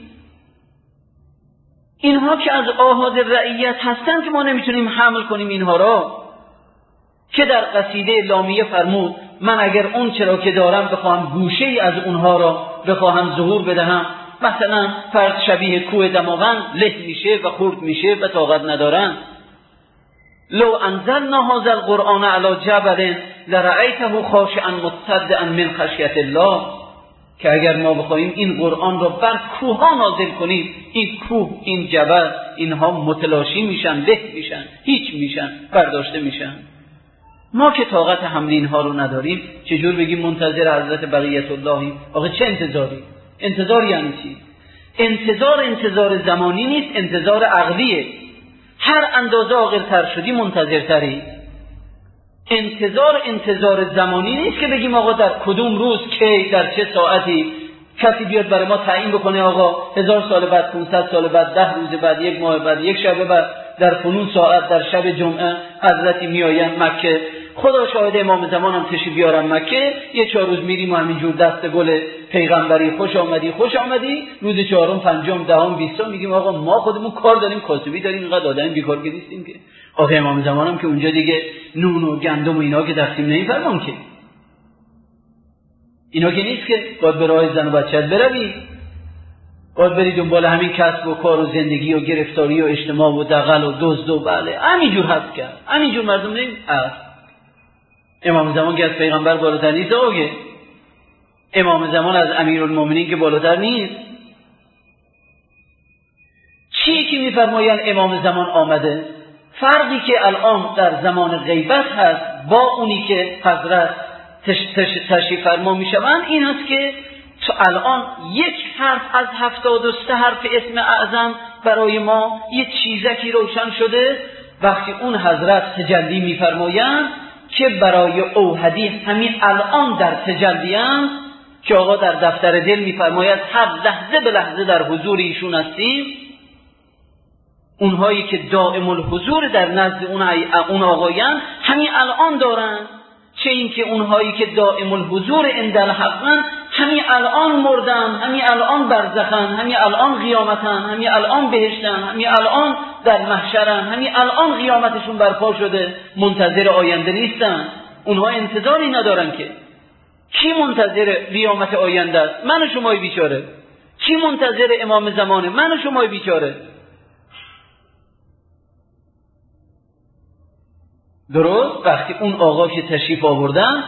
اینها که از آحاد رعیت هستن که ما نمیتونیم حمل کنیم اینها را، که در قصیده لامیه فرمود من اگر اون چرا که دارم بخواهم گوشه ای از اونها را بخواهم ظهور بدهم، مثلا فرد شبیه کوه دماوند له میشه و خرد میشه و طاقت ندارن. لو انزلنا هذا القرآن على جبل لرأيته خاشعا متصدعا من خشیة الله، که اگر ما بخوایم این قرآن را بر کوه نازل کنیم، این کوه، این جبل، اینها متلاشی میشن، له میشن، هیچ میشن، برداشته میشن. ما که طاقت حمل اینها رو نداریم، چجور بگیم منتظر حضرت بقیت اللهی؟ آخه چه انتظاری؟ انتظار یعنی چی؟ انتظار زمانی نیست، انتظار عقلیه. هر اندازه عاقل‌تر شدی منتظرتری. انتظار زمانی نیست که بگیم آقا در کدوم روز کی در چه ساعتی کسی بیاد برای ما تعیین بکنه آقا 1000 سال بعد، 500 سال بعد، 10 روز بعد، 1 ماه بعد، 1 شب بعد در فلان ساعت در شب جمعه حضرتی میآیند مکه. خدا شاهد امام زمان هم تشریف بیارم مکه، 4 روز میریم و همینجور دست گل پیغمبری خوش آمدی، روز 4م، 5م، 10م، 20م میگیم آقا ما خودمون کار داریم، کاسبی داریم، اینقدر آدم بیکار نیستیم که. آقا امام زمان هم که اونجا دیگه نون و گندم و اینا که تقسیم نمی‌فرمان که. اینا که نیست که باید به راه زن و بچت بروی، باید بری دنبال همین کسب و کار و زندگی و گرفتاری و اجتماع و دغل و دزد و بله همینجور هست کرد، همینجور مردم نمیم هست. امام زمان که از پیغمبر بالاتر نیست آگه، امام زمان از امیرالمومنین که بالاتر نیست. چی که میفرمایند امام زمان آمده؟ فرقی که الان در زمان غیبت هست با اونی که حضرت تشریف فرما میشوند این هست که تو الان یک حرف از 73 حرف اسم اعظم برای ما یک چیزکی روشن شده. وقتی اون حضرت تجلی میفرمایند که برای اوحدی همین الان در تجلی هست، که آقا در دفتر دل میفرماید هر لحظه به لحظه در حضور ایشون هستیم. اونهایی که دائم الحضور در نزد اون آقایان همین الان دارن، چه این که اونهایی که دائم الحضور اندل حقن همین الان مردن، همین الان برزخن، همین الان قیامتن، همین الان بهشتن، همین الان در محشرن، همین الان قیامتشون برپا شده، منتظر آینده نیستن. اونها انتظاری ندارن که. کی منتظر قیامت آینده است؟ من و شمای بیچاره. کی منتظر امام زمانه؟ من و شمای بیچاره. درست وقتی اون آقا که تشریف آوردن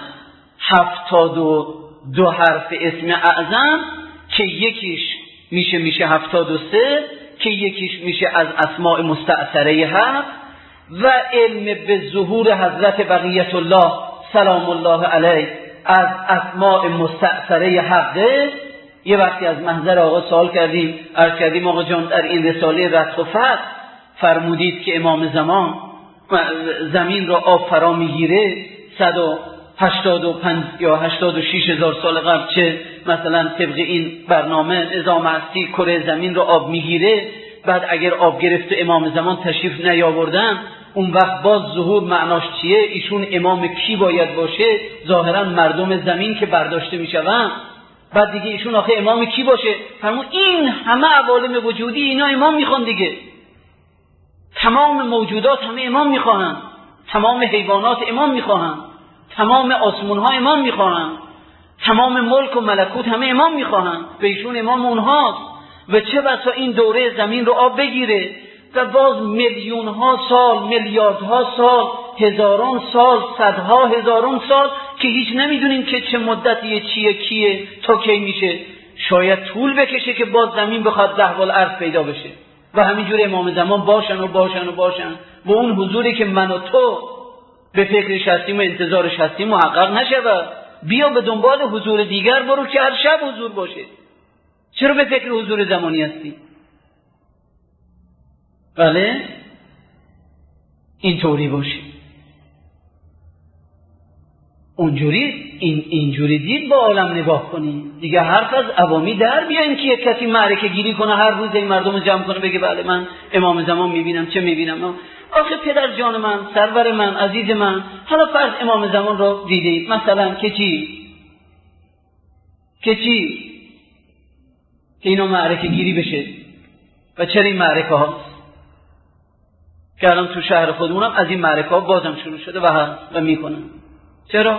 72 حرف اسم اعظم که یکیش میشه 73، که یکیش میشه از اسماء مستأثره حق و علم به ظهور حضرت بقیت الله سلام الله علیه از اسماء مستأثره حقه. یه وقتی از محضر آقا سوال کردیم، عرض کردیم آقا جان در این رساله رسخ و فتح فرمودید که امام زمان زمین را آب فرا میگیره 185 یا 86 هزار سال قبل، چه مثلا طبق این برنامه نظام هستی کره زمین را آب میگیره. بعد اگر آب گرفت و امام زمان تشریف نیاوردن، اون وقت باز ظهور معناش چیه؟ ایشون امام کی باید باشه؟ ظاهرا مردم زمین که برداشته میشوند. بعد دیگه ایشون آخه امام کی باشه؟ فرمود این همه عوالم وجودی اینا امام میخوان دیگه، تمام موجودات همه امام میخواهند، تمام حیوانات امام میخواهند، تمام آسمون ها امام میخواهند، تمام ملک و ملکوت همه امام میخواهند و ایشون امام اونهاست. و چه بسا این دوره زمین رو آب بگیره و باز میلیون ها سال، میلیاردها سال، هزاران سال، صدها هزاران سال که هیچ نمیدونیم که چه مدتیه، چیه، کیه، تا کی میشه. شاید طول بکشه که باز زمین بخواد احوال عرض پیدا بشه و همینجور امام زمان باشن و اون حضوری که من و تو به فکرش هستیم و انتظارش هستیم محقق نشود. بیا به دنبال حضور دیگر برو که هر شب حضور باشه. چرا به فکر حضور زمانی هستی؟ بله اینطوری باشه. اونجوری اینجوری دید با عالم نگاه کنی دیگه. حرف از عوامی در بیاین که یک کسی معرکه گیری کنه هر روز این مردم جمع کنه بگه بله من امام زمان میبینم. چه میبینم؟ آخه پدر جان من، سرور من، عزیز من، حالا فرض امام زمان رو دیدید مثلا که اینو معرکه گیری بشه. و چرا این معرکه هاست که الان تو شهر خودمونم از این معرکه ها بازم شروع شده و میکنن؟ چرا؟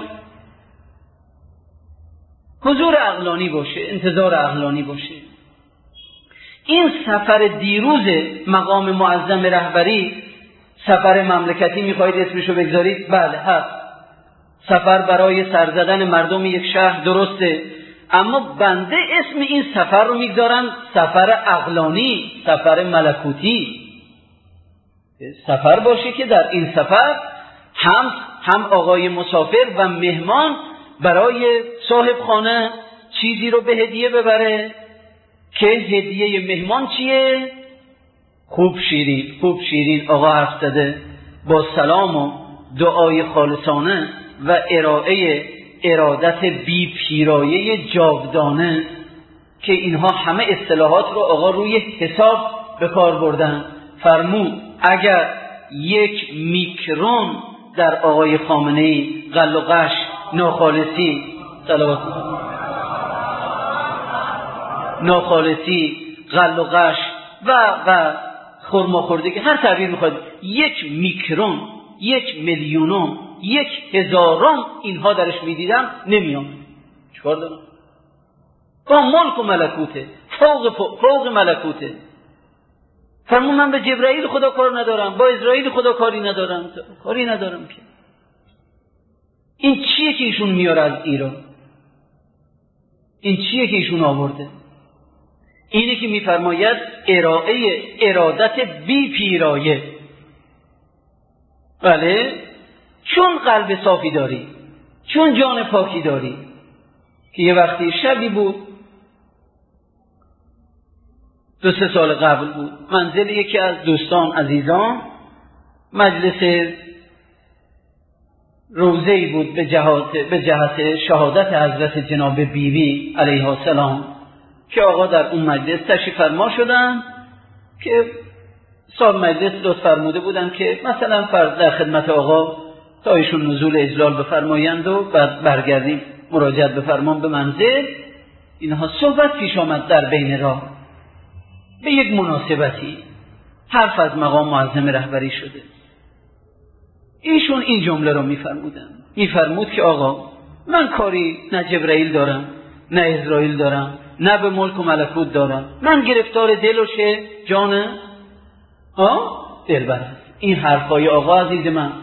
حضور عقلانی باشه، انتظار عقلانی باشه. این سفر دیروز مقام معظم رهبری، سفر مملکتی میخواهید اسمشو بگذارید؟ بله هست. سفر برای سر زدن مردم یک شهر درسته، اما بنده اسم این سفر رو میگذارم سفر عقلانی، سفر ملکوتی. سفر باشه که در این سفر هم آقای مسافر و مهمان برای صاحب خانه چیزی رو به هدیه ببره که هدیه مهمان چیه؟ خوب شیرین آقا حرف زده با سلام و دعای خالصانه و ارادت بی پیرایه جاودانه، که اینها همه اصطلاحات رو آقا روی حساب به کار بردن. فرمود اگر 1 میکرون در آقای خامنه‌ای غل و غش، ناخالصی، غل و غش و خرماخوردگی، هر تعبیر میخواد، 1 میکرون، 1 میلیونم، 1,000م اینها درش میدیدم نمیام. چیکار دارم؟ با ملک و ملکوته، فوق ملکوته. فرمون من به جبرائیل خدا کار ندارم، با اسرائیل خدا کاری ندارم که. این چیه که ایشون میاره از ایران؟ این چیه که ایشون آورده؟ اینه که میفرماید ارادت بی پیرایه. بله، چون قلب صافی داری، چون جان پاکی داری. که یه وقتی شبی بود 2-3 سال قبل بود، منزل یکی از دوستان عزیزان، مجلس روزه‌ای بود به جهت شهادت حضرت جناب بیبی علیها السلام، که آقا در اون مجلس تشریف فرما شدن که صاحب مجلس لطف فرموده بودن که مثلا فرض در خدمت آقا تا ایشون نزول اجلال بفرمایند و بعد برگردیم مراجعت بفرمان به منزل. اینها صحبت پیش آمد در بین راه، به یک مناسبتی حرف از مقام معظم رهبری شده. ایشون این جمله رو میفرمود که آقا من کاری نه جبرائیل دارم، نه اسرائیل دارم، نه به ملک و ملکوت دارم. من گرفتار دل و جان دلبر. این حرفای آقا عزیز من،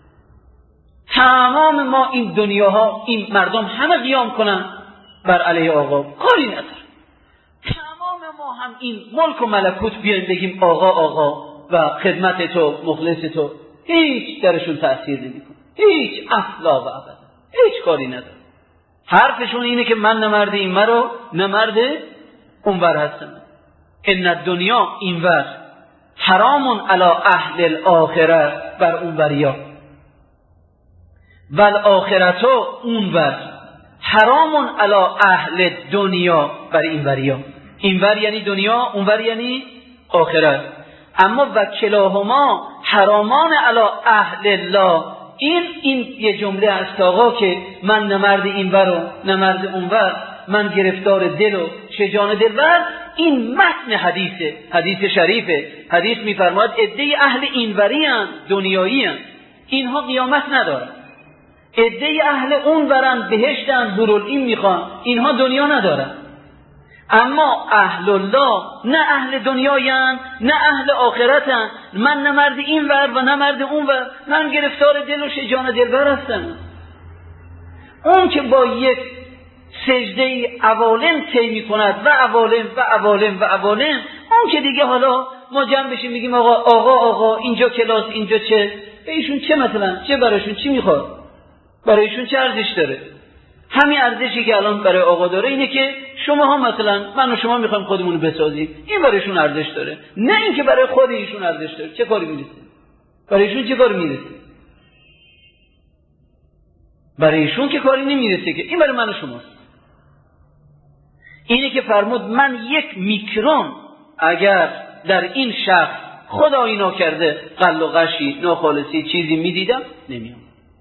تمام ما این دنیاها، این مردم همه قیام کنن بر علیه آقا، کاری ندارم. تمام ما هم این ملک و ملکوت بیایم بگیم آقا و خدمت تو، مخلص تو، هیچ درشون تأثیر نمیکنه، هیچ اصلا و ابدا، هیچ کاری نداره. حرفشون اینه که من نمرد این مرو، نمرد اونور هستم. ان الدنیا اینور حرام علی اهل الاخره، بر اونوریا، والآخرتو اونور حرام علی اهل دنیا، بر اینوریا. اینور یعنی دنیا، اونور یعنی آخرت. اما و کلاهما حرامان علی اهل الله. این یه جمله است آقا که من نمرد اینور و نمرد اونور، من گرفتار دل و شجان دلبر. این متن حدیثه، حدیث شریفه. حدیث میفرماید عده اهل اینوری اند، دنیایی اند، اینها قیامت ندارن. عده اهل اونورن، بهشتن، حورالعین میخوان، اینها دنیا ندارن. اما اهل الله نه اهل دنیایند نه اهل آخرتند. من نه مرد این ور و نه مرد اون ور، من گرفتار دل و شجان دلبر هستم. اون که با یک سجده عوالم طی می‌کند و عوالم، اون که دیگه حالا ما جمع بشیم میگیم آقا اینجا کلاس، اینجا چه، به ایشون چه مثلا، چه برایشون چی میخواد، برایشون چه ارزش داره؟ همین ارزشی که الان برای آقا داره اینه که شماها مثلا من و شما میخوایم خودمون رو بسازیم، این برایشون ارزش داره، نه اینکه برای خود ایشون ارزش داره. چه کاری میرسه برایشون؟ چه کاری میرسه برای ایشون؟ که کاری نمیرسه که، این برای من و شماست. اینه که فرمود من 1 میکرون اگر در این شخص خدایی ناکرده قل و غشی، ناخالصی، چیزی میدیدم نمیام.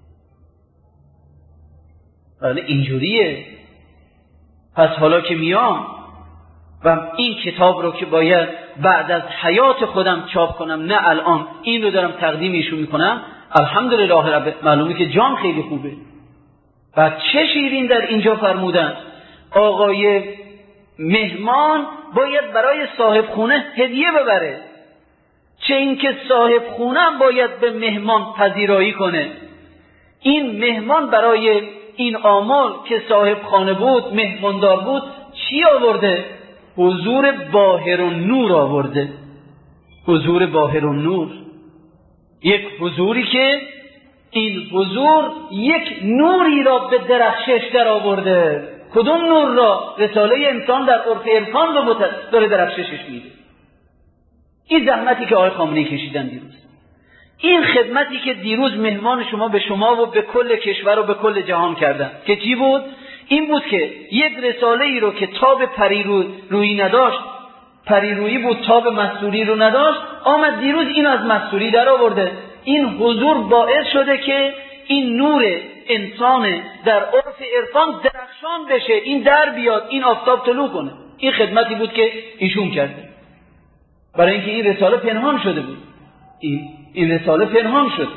بله اینجوریه. پس حالا که میام و این کتاب رو که باید بعد از حیات خودم چاپ کنم، نه الان این رو دارم تقدیم ایشون میکنم، الحمدلله رب، معلومه که جام خیلی خوبه. و چه شیرین در اینجا فرمودن، آقای مهمان باید برای صاحب خونه هدیه ببره، چه اینکه صاحب خونه هم باید به مهمان پذیرایی کنه. این مهمان برای این آمال که صاحب خانه بود، مهماندار بود، چی آورده؟ حضور باهر النور آورده. حضور باهر النور، یک حضوری که این حضور یک نوری را به درخشش در آورده. کدوم نور را؟ رساله انسان در عرف عرفان رو داره درخششش میده. این زحمتی که آقای خامنه‌ای کشیدن دیروز، این خدمتی که دیروز مهمان شما به شما و به کل کشور و به کل جهان کردن، که چی بود؟ این بود که یک رساله ای رو که تاب پریرویی نداشت، پریرویی بود، تاب مستوری رو نداشت، آمد دیروز این از مستوری در آورده. این حضور باعث شده که این نور انسان در عرف عرفان درخشان بشه، این در بیاد، این آفتاب طلوع کنه. این خدمتی بود که ایشون کرده، برای اینکه این رساله پنهان شده بود. این رساله پنهان شد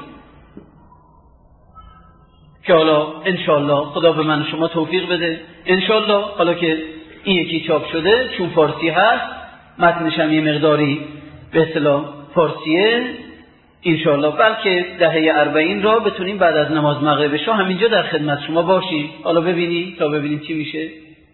که حالا انشالله خدا به من و شما توفیق بده. انشالله حالا که این یکی چاپ شده، چون فارسی هست، متنش هم یه مقداری به اصطلاح فارسیه، انشالله بلکه دهه 40 را بتونیم بعد از نماز مغرب شاه همینجا در خدمت شما باشیم. حالا ببینیم چی میشه.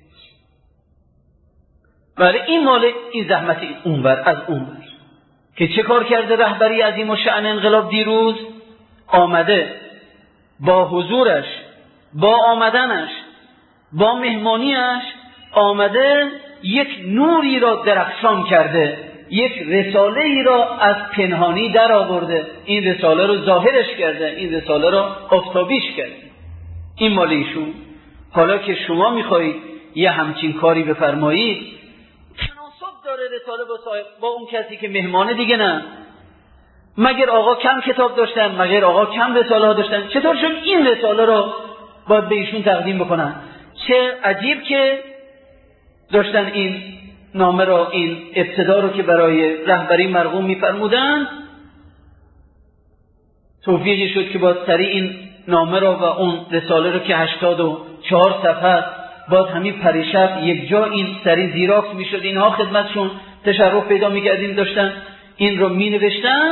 ولی این مال این زحمت اونور از اونور که چه کار کرده رهبری عظیم و شأن انقلاب دیروز؟ آمده با حضورش، با آمدنش، با مهمانیش، آمده یک نوری را درخشان کرده، یک رساله ای را از پنهانی در آورده، این رساله رو ظاهرش کرده، این رساله را آفتابیش کرده. این مال ایشون. حالا که شما میخواهید یه همچین کاری بفرمایید، داره رساله با اون کسی که مهمانه دیگه نه. مگر آقا کم کتاب داشتن؟ مگر آقا کم رساله ها داشتن؟ چطور شد این رساله رو باید به ایشون تقدیم بکنن؟ چه عجیب که داشتن این نامه را، این ابتدا رو که برای رهبری مرقوم میفرمودن، توفیقی شد که باید سریع این نامه را و اون رساله رو که 84 صفحه باید همین پریشب یک جا این سری زیراکس میشد، اینها خدمتشون تشرف پیدا میکردیم، داشتن این رو مینوشتن.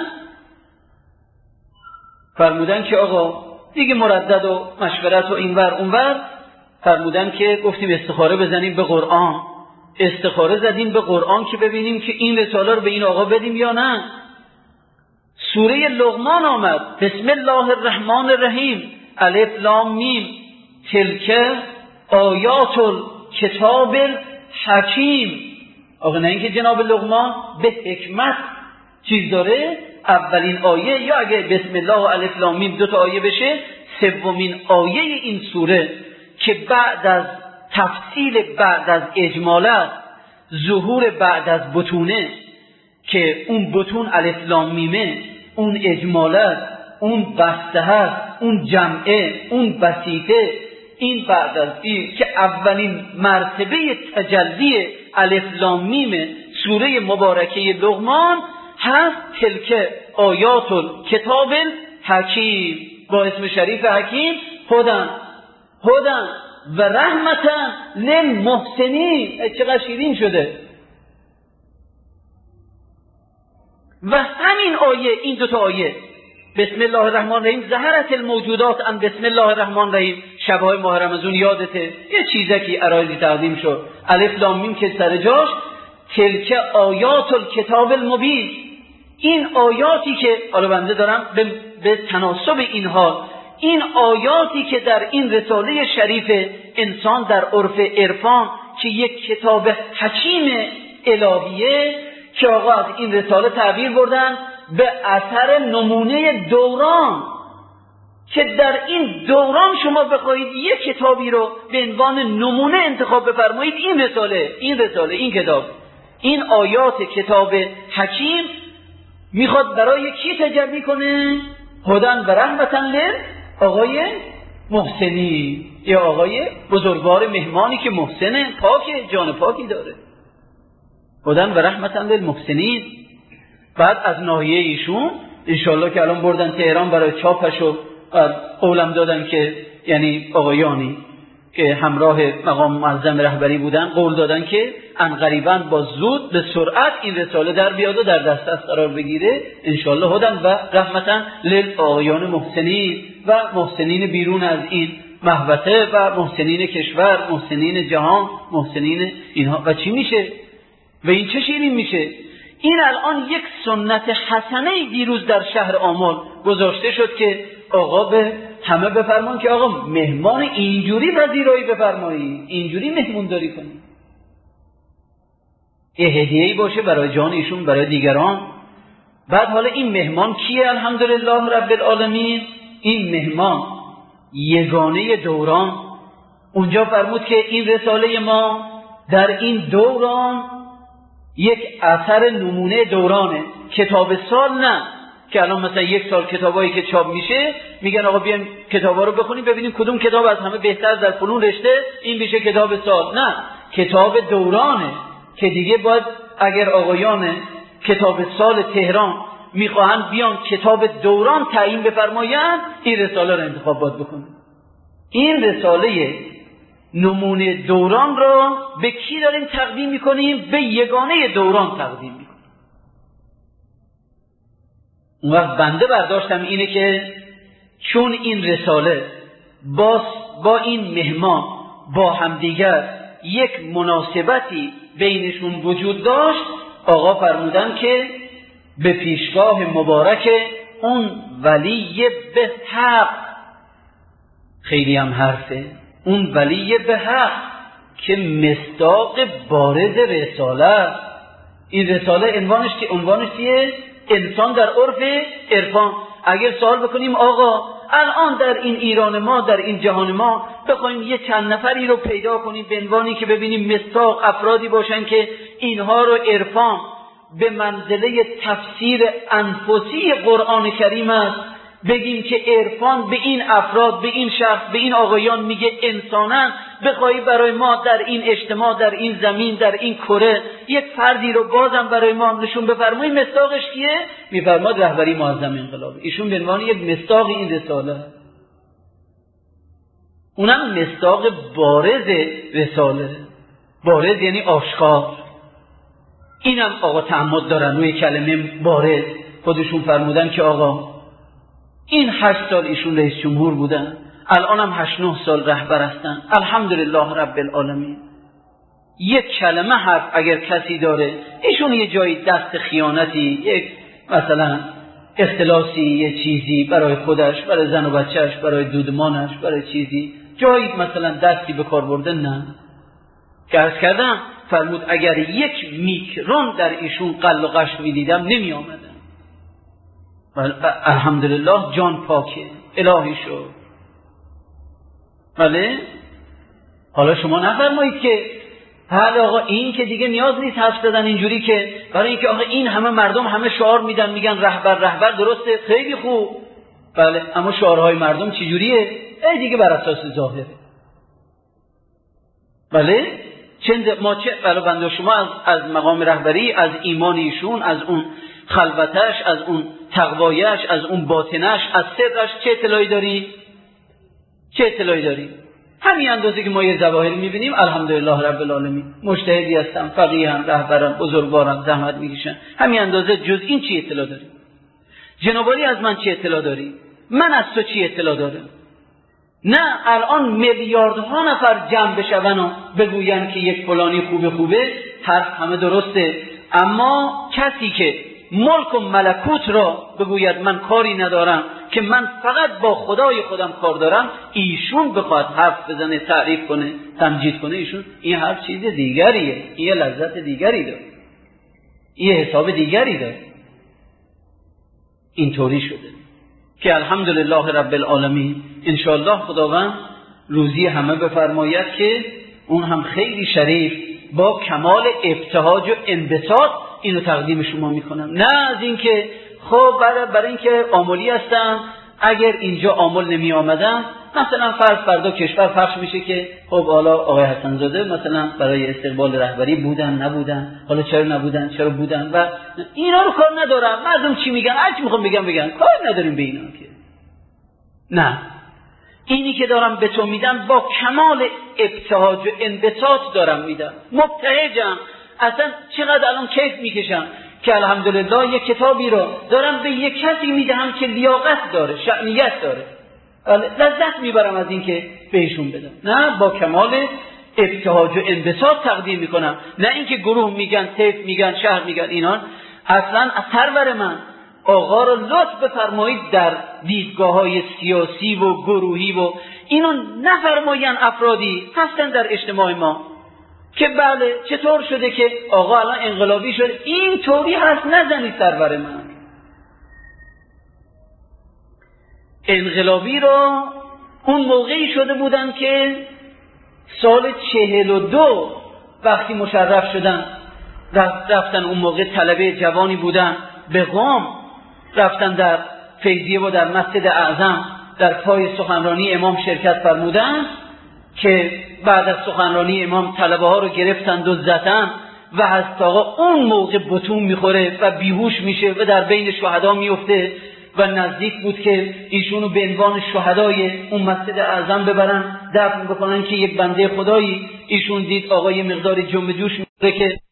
فرمودن که آقا دیگه مردد و مشورت و اینور اونور، فرمودن که گفتیم استخاره بزنیم به قرآن. استخاره زدیم به قرآن که ببینیم که این رساله رو به این آقا بدیم یا نه. سوره لقمان آمد، بسم الله الرحمن الرحیم، الف لام میم، تلک آیات الکتاب الحکیم. آقا نه اینکه جناب لقمان به حکمت چیز داره، اولین آیه یا اگه بسم الله و الف لام میم 2 آیه بشه، سومین آیه این سوره که بعد از تفصیل، بعد از اجمالات، ظهور بعد از بطونه، که اون بطون الف لام میمه، اون اجمالات، اون بسته هست، اون جمعه، اون بسیطه، این بعد از این که اولین مرتبه تجلی الف لام میم سوره مبارکه لقمان هست، تلک آیات الکتاب الحکیم، با اسم شریف حکیم، هدن و رحمتن للمحسنین. چقدر شیرین شده. و همین آیه، این 2 آیه، بسم الله الرحمن الرحیم، ظهرت الموجودات ان بسم الله الرحمن الرحیم، شبهای ماه رمضان یادته یه چیزکی عرایزی تقدیم شد، الف لام میم که سر جاش، تلک آیات الکتاب المبین. این آیاتی که حالا بنده دارم به تناسب این حال، این آیاتی که در این رساله شریف انسان در عرف عرفان که یک کتاب حکیم الهیه که آقا از این رساله تعبیر بردن به اثر نمونه دوران، که در این دوران شما بخواهید یک کتابی رو به عنوان نمونه انتخاب بفرمایید، این کتاب، این آیات کتاب حکیم میخواد برای کی تجلی کنه؟ هدن و رحمتن آقای محسنی، یا آقای بزرگوار مهمانی که محسنه، پاکه، جان پاکی داره. هدن و رحمتن للمحسنین. بعد از ناحیه ایشون انشالله که الان بردن تهران برای چاپش و قولم دادن که یعنی آقایانی که همراه مقام معظم رهبری بودن قول دادن که عنقریباً با زود به سرعت این رساله در بیاد و در دسترس قرار بگیره انشالله. هدن و رحمتاً للآقایان محسنین و محسنین بیرون از این محوطه و محسنین کشور، محسنین جهان، محسنین اینها. و چی میشه؟ و این چه شیرین میشه؟ این الان یک سنت حسنه دیروز در شهر آمل گذاشته شد که آقا به همه بفرمان که آقا مهمان اینجوری پذیرایی بفرمایی، اینجوری مهمونداری کنی، یه هدیه‌ای باشه برای جان ایشون، برای دیگران. بعد حالا این مهمان کیه؟ الحمدلله رب العالمین، این مهمان یگانه دوران. اونجا فرمود که این رساله ما در این دوران یک اثر نمونه دورانه، کتاب سال نه، که الان مثلا یک سال کتابایی که چاپ میشه میگن آقا بیایم کتابا رو بخونیم ببینیم کدوم کتاب از همه بهتر در فلان رشته، این میشه کتاب سال. نه، کتاب دورانه که دیگه باید اگر آقایان کتاب سال تهران میخواهند بیان کتاب دوران تعیین بفرمایند، این رساله رو انتخاب باید بکنن. این رساله نمونه دوران را به کی داریم تقدیم میکنیم؟ به یگانه دوران تقدیم میکنیم. اون وقت بنده برداشتم اینه که چون این رساله با این مهمان با همدیگر یک مناسبتی بینشون وجود داشت، آقا فرمودن که به پیشگاه مبارک اون ولی به حق، خیلی هم حرفه، اون ولی به حق که مصداق بارز رساله. این رساله عنوانش چیه؟ انسان در عرف عرفان. اگر سوال بکنیم آقا الان در این ایران ما، در این جهان ما بخوایم یه چند نفری رو پیدا کنیم به عنوانی که ببینیم مصداق افرادی باشن که اینها رو عرفان به منزله تفسیر انفسی قرآن کریم است، بگیم که عرفان به این افراد، به این شخص، به این آقایان میگه انسانن، بخوایی برای ما در این اجتماع، در این زمین، در این کره یک فردی رو بازم برای ما نشون بفرمایی، مصداقش کیه؟ میفرماد رهبری معظم انقلاب. ایشون به عنوان یک مصداق این رساله، اونم مصداق بارز رساله. بارز یعنی آشکار. اینم آقا تعمد دارن روی کلمه بارز. خودشون فرمودن که آقا این 8 سال ایشون رئیس جمهور بودن، الان هم 8-9 سال رهبر هستن، الحمدلله رب العالمین. یک کلمه حرف اگر کسی داره، ایشون یه جایی دست خیانتی، یک مثلا اختلاسی، یه چیزی برای خودش، برای زن و بچهش، برای دودمانش، برای چیزی جایی مثلا دستی به کار برده، نه. که عرض کردم فرمود اگر یک میکرون در ایشون قل و قش میدیدم نمی آمدم. الحمدلله جان پاکه، الهی شد. بله حالا شما نفرمایید که حالا آقا این که دیگه نیاز نیست حرف زدن اینجوری، که برای اینکه آقا این همه مردم همه شعار میدن میگن رهبر درسته، خیلی خوب، بله، اما شعارهای مردم چجوریه؟ ای دیگه بر اساس ظاهره. بله ما چه بنده شما از مقام رهبری، از ایمان ایشون، از اون خلوتش، از اون تقوایش، از اون باطنش، از سرش چه اطلاعی داری؟ چه اطلاعی داری؟ همین اندازه که ما یه ظواهری میبینیم الحمدلله رب العالمین، مجتهدی هستم، فقیه هم، رهبرم، بزرگوارم، زحمت میکشن، همین اندازه. جز این چی اطلاع داری؟ جناب عالی از من چی اطلاع داری؟ من از تو چی اطلاع دارم؟ نه الان میلیاردها نفر جمع بشون و بگوین که یک فلانی خوبه، حرف همه درسته، اما کسی که ملک و ملکوت را بگوید من کاری ندارم، که من فقط با خدای خودم کار دارم، ایشون بخواد حرف بزنه، تعریف کنه، تمجید کنه، ایشون این هر چیز دیگریه، این لذت دیگری داره، این حساب دیگری داره. اینطوری شده که الحمدلله رب العالمین انشاءالله خداوند روزی همه بفرماید که اون هم خیلی شریف با کمال ابتهاج و انبساط اینو تقدیم شما میکنم. نه از این که خب برای اینکه آملی هستم، اگر اینجا آمل نمی آمدم مثلا فردا کشور پخش میشه که خب حالا آقای حسن زاده مثلا برای استقبال رهبری بودن نبودن، حالا چرا نبودن چرا بودن، و اینا رو کار ندارم، مردم چی میگن هر چی میخوام بگن، کار نداریم به اینا. که نه، اینی که دارم به تو میدم با کمال ابتهاج و انبساط دارم میدم، مبتهجم، اصلا چقدر الان کیف میکشم که الحمدلله یک کتابی رو دارم به یک کسی میدهم که لیاقت داره، شأنیت داره، لذت میبرم از این که بهشون بدم. نه، با کمال ابتهاج و انبساط تقدیم میکنم، نه اینکه گروه میگن، طیف میگن، شهر میگن. اینا اصلا از سرور من آقا رو لطف بفرمایید در دیدگاه‌های سیاسی و گروهی و اینو نفرماین. افرادی هستن در اجتماع ما که بله چطور شده که آقا الان انقلابی شد، این طوری هست، نزنی سرور من. انقلابی رو اون موقعی شده بودن که سال 42 وقتی مشرف شدن، رفتن اون موقع طلبه جوانی بودن به قم، رفتن در فیضیه و در مسجد اعظم در پای سخنرانی امام شرکت فرمودن که بعد از سخنرانی امام طلبه ها رو گرفتند و زدن و حضرت آقا اون موقع بطون میخوره و بیهوش میشه و در بین شهدا میفته و نزدیک بود که ایشونو به عنوان شهدای اون مسجد اعظم ببرن دفن بکنن که یک بنده خدایی ایشون دید آقا یه مقداری جنب جوش میره که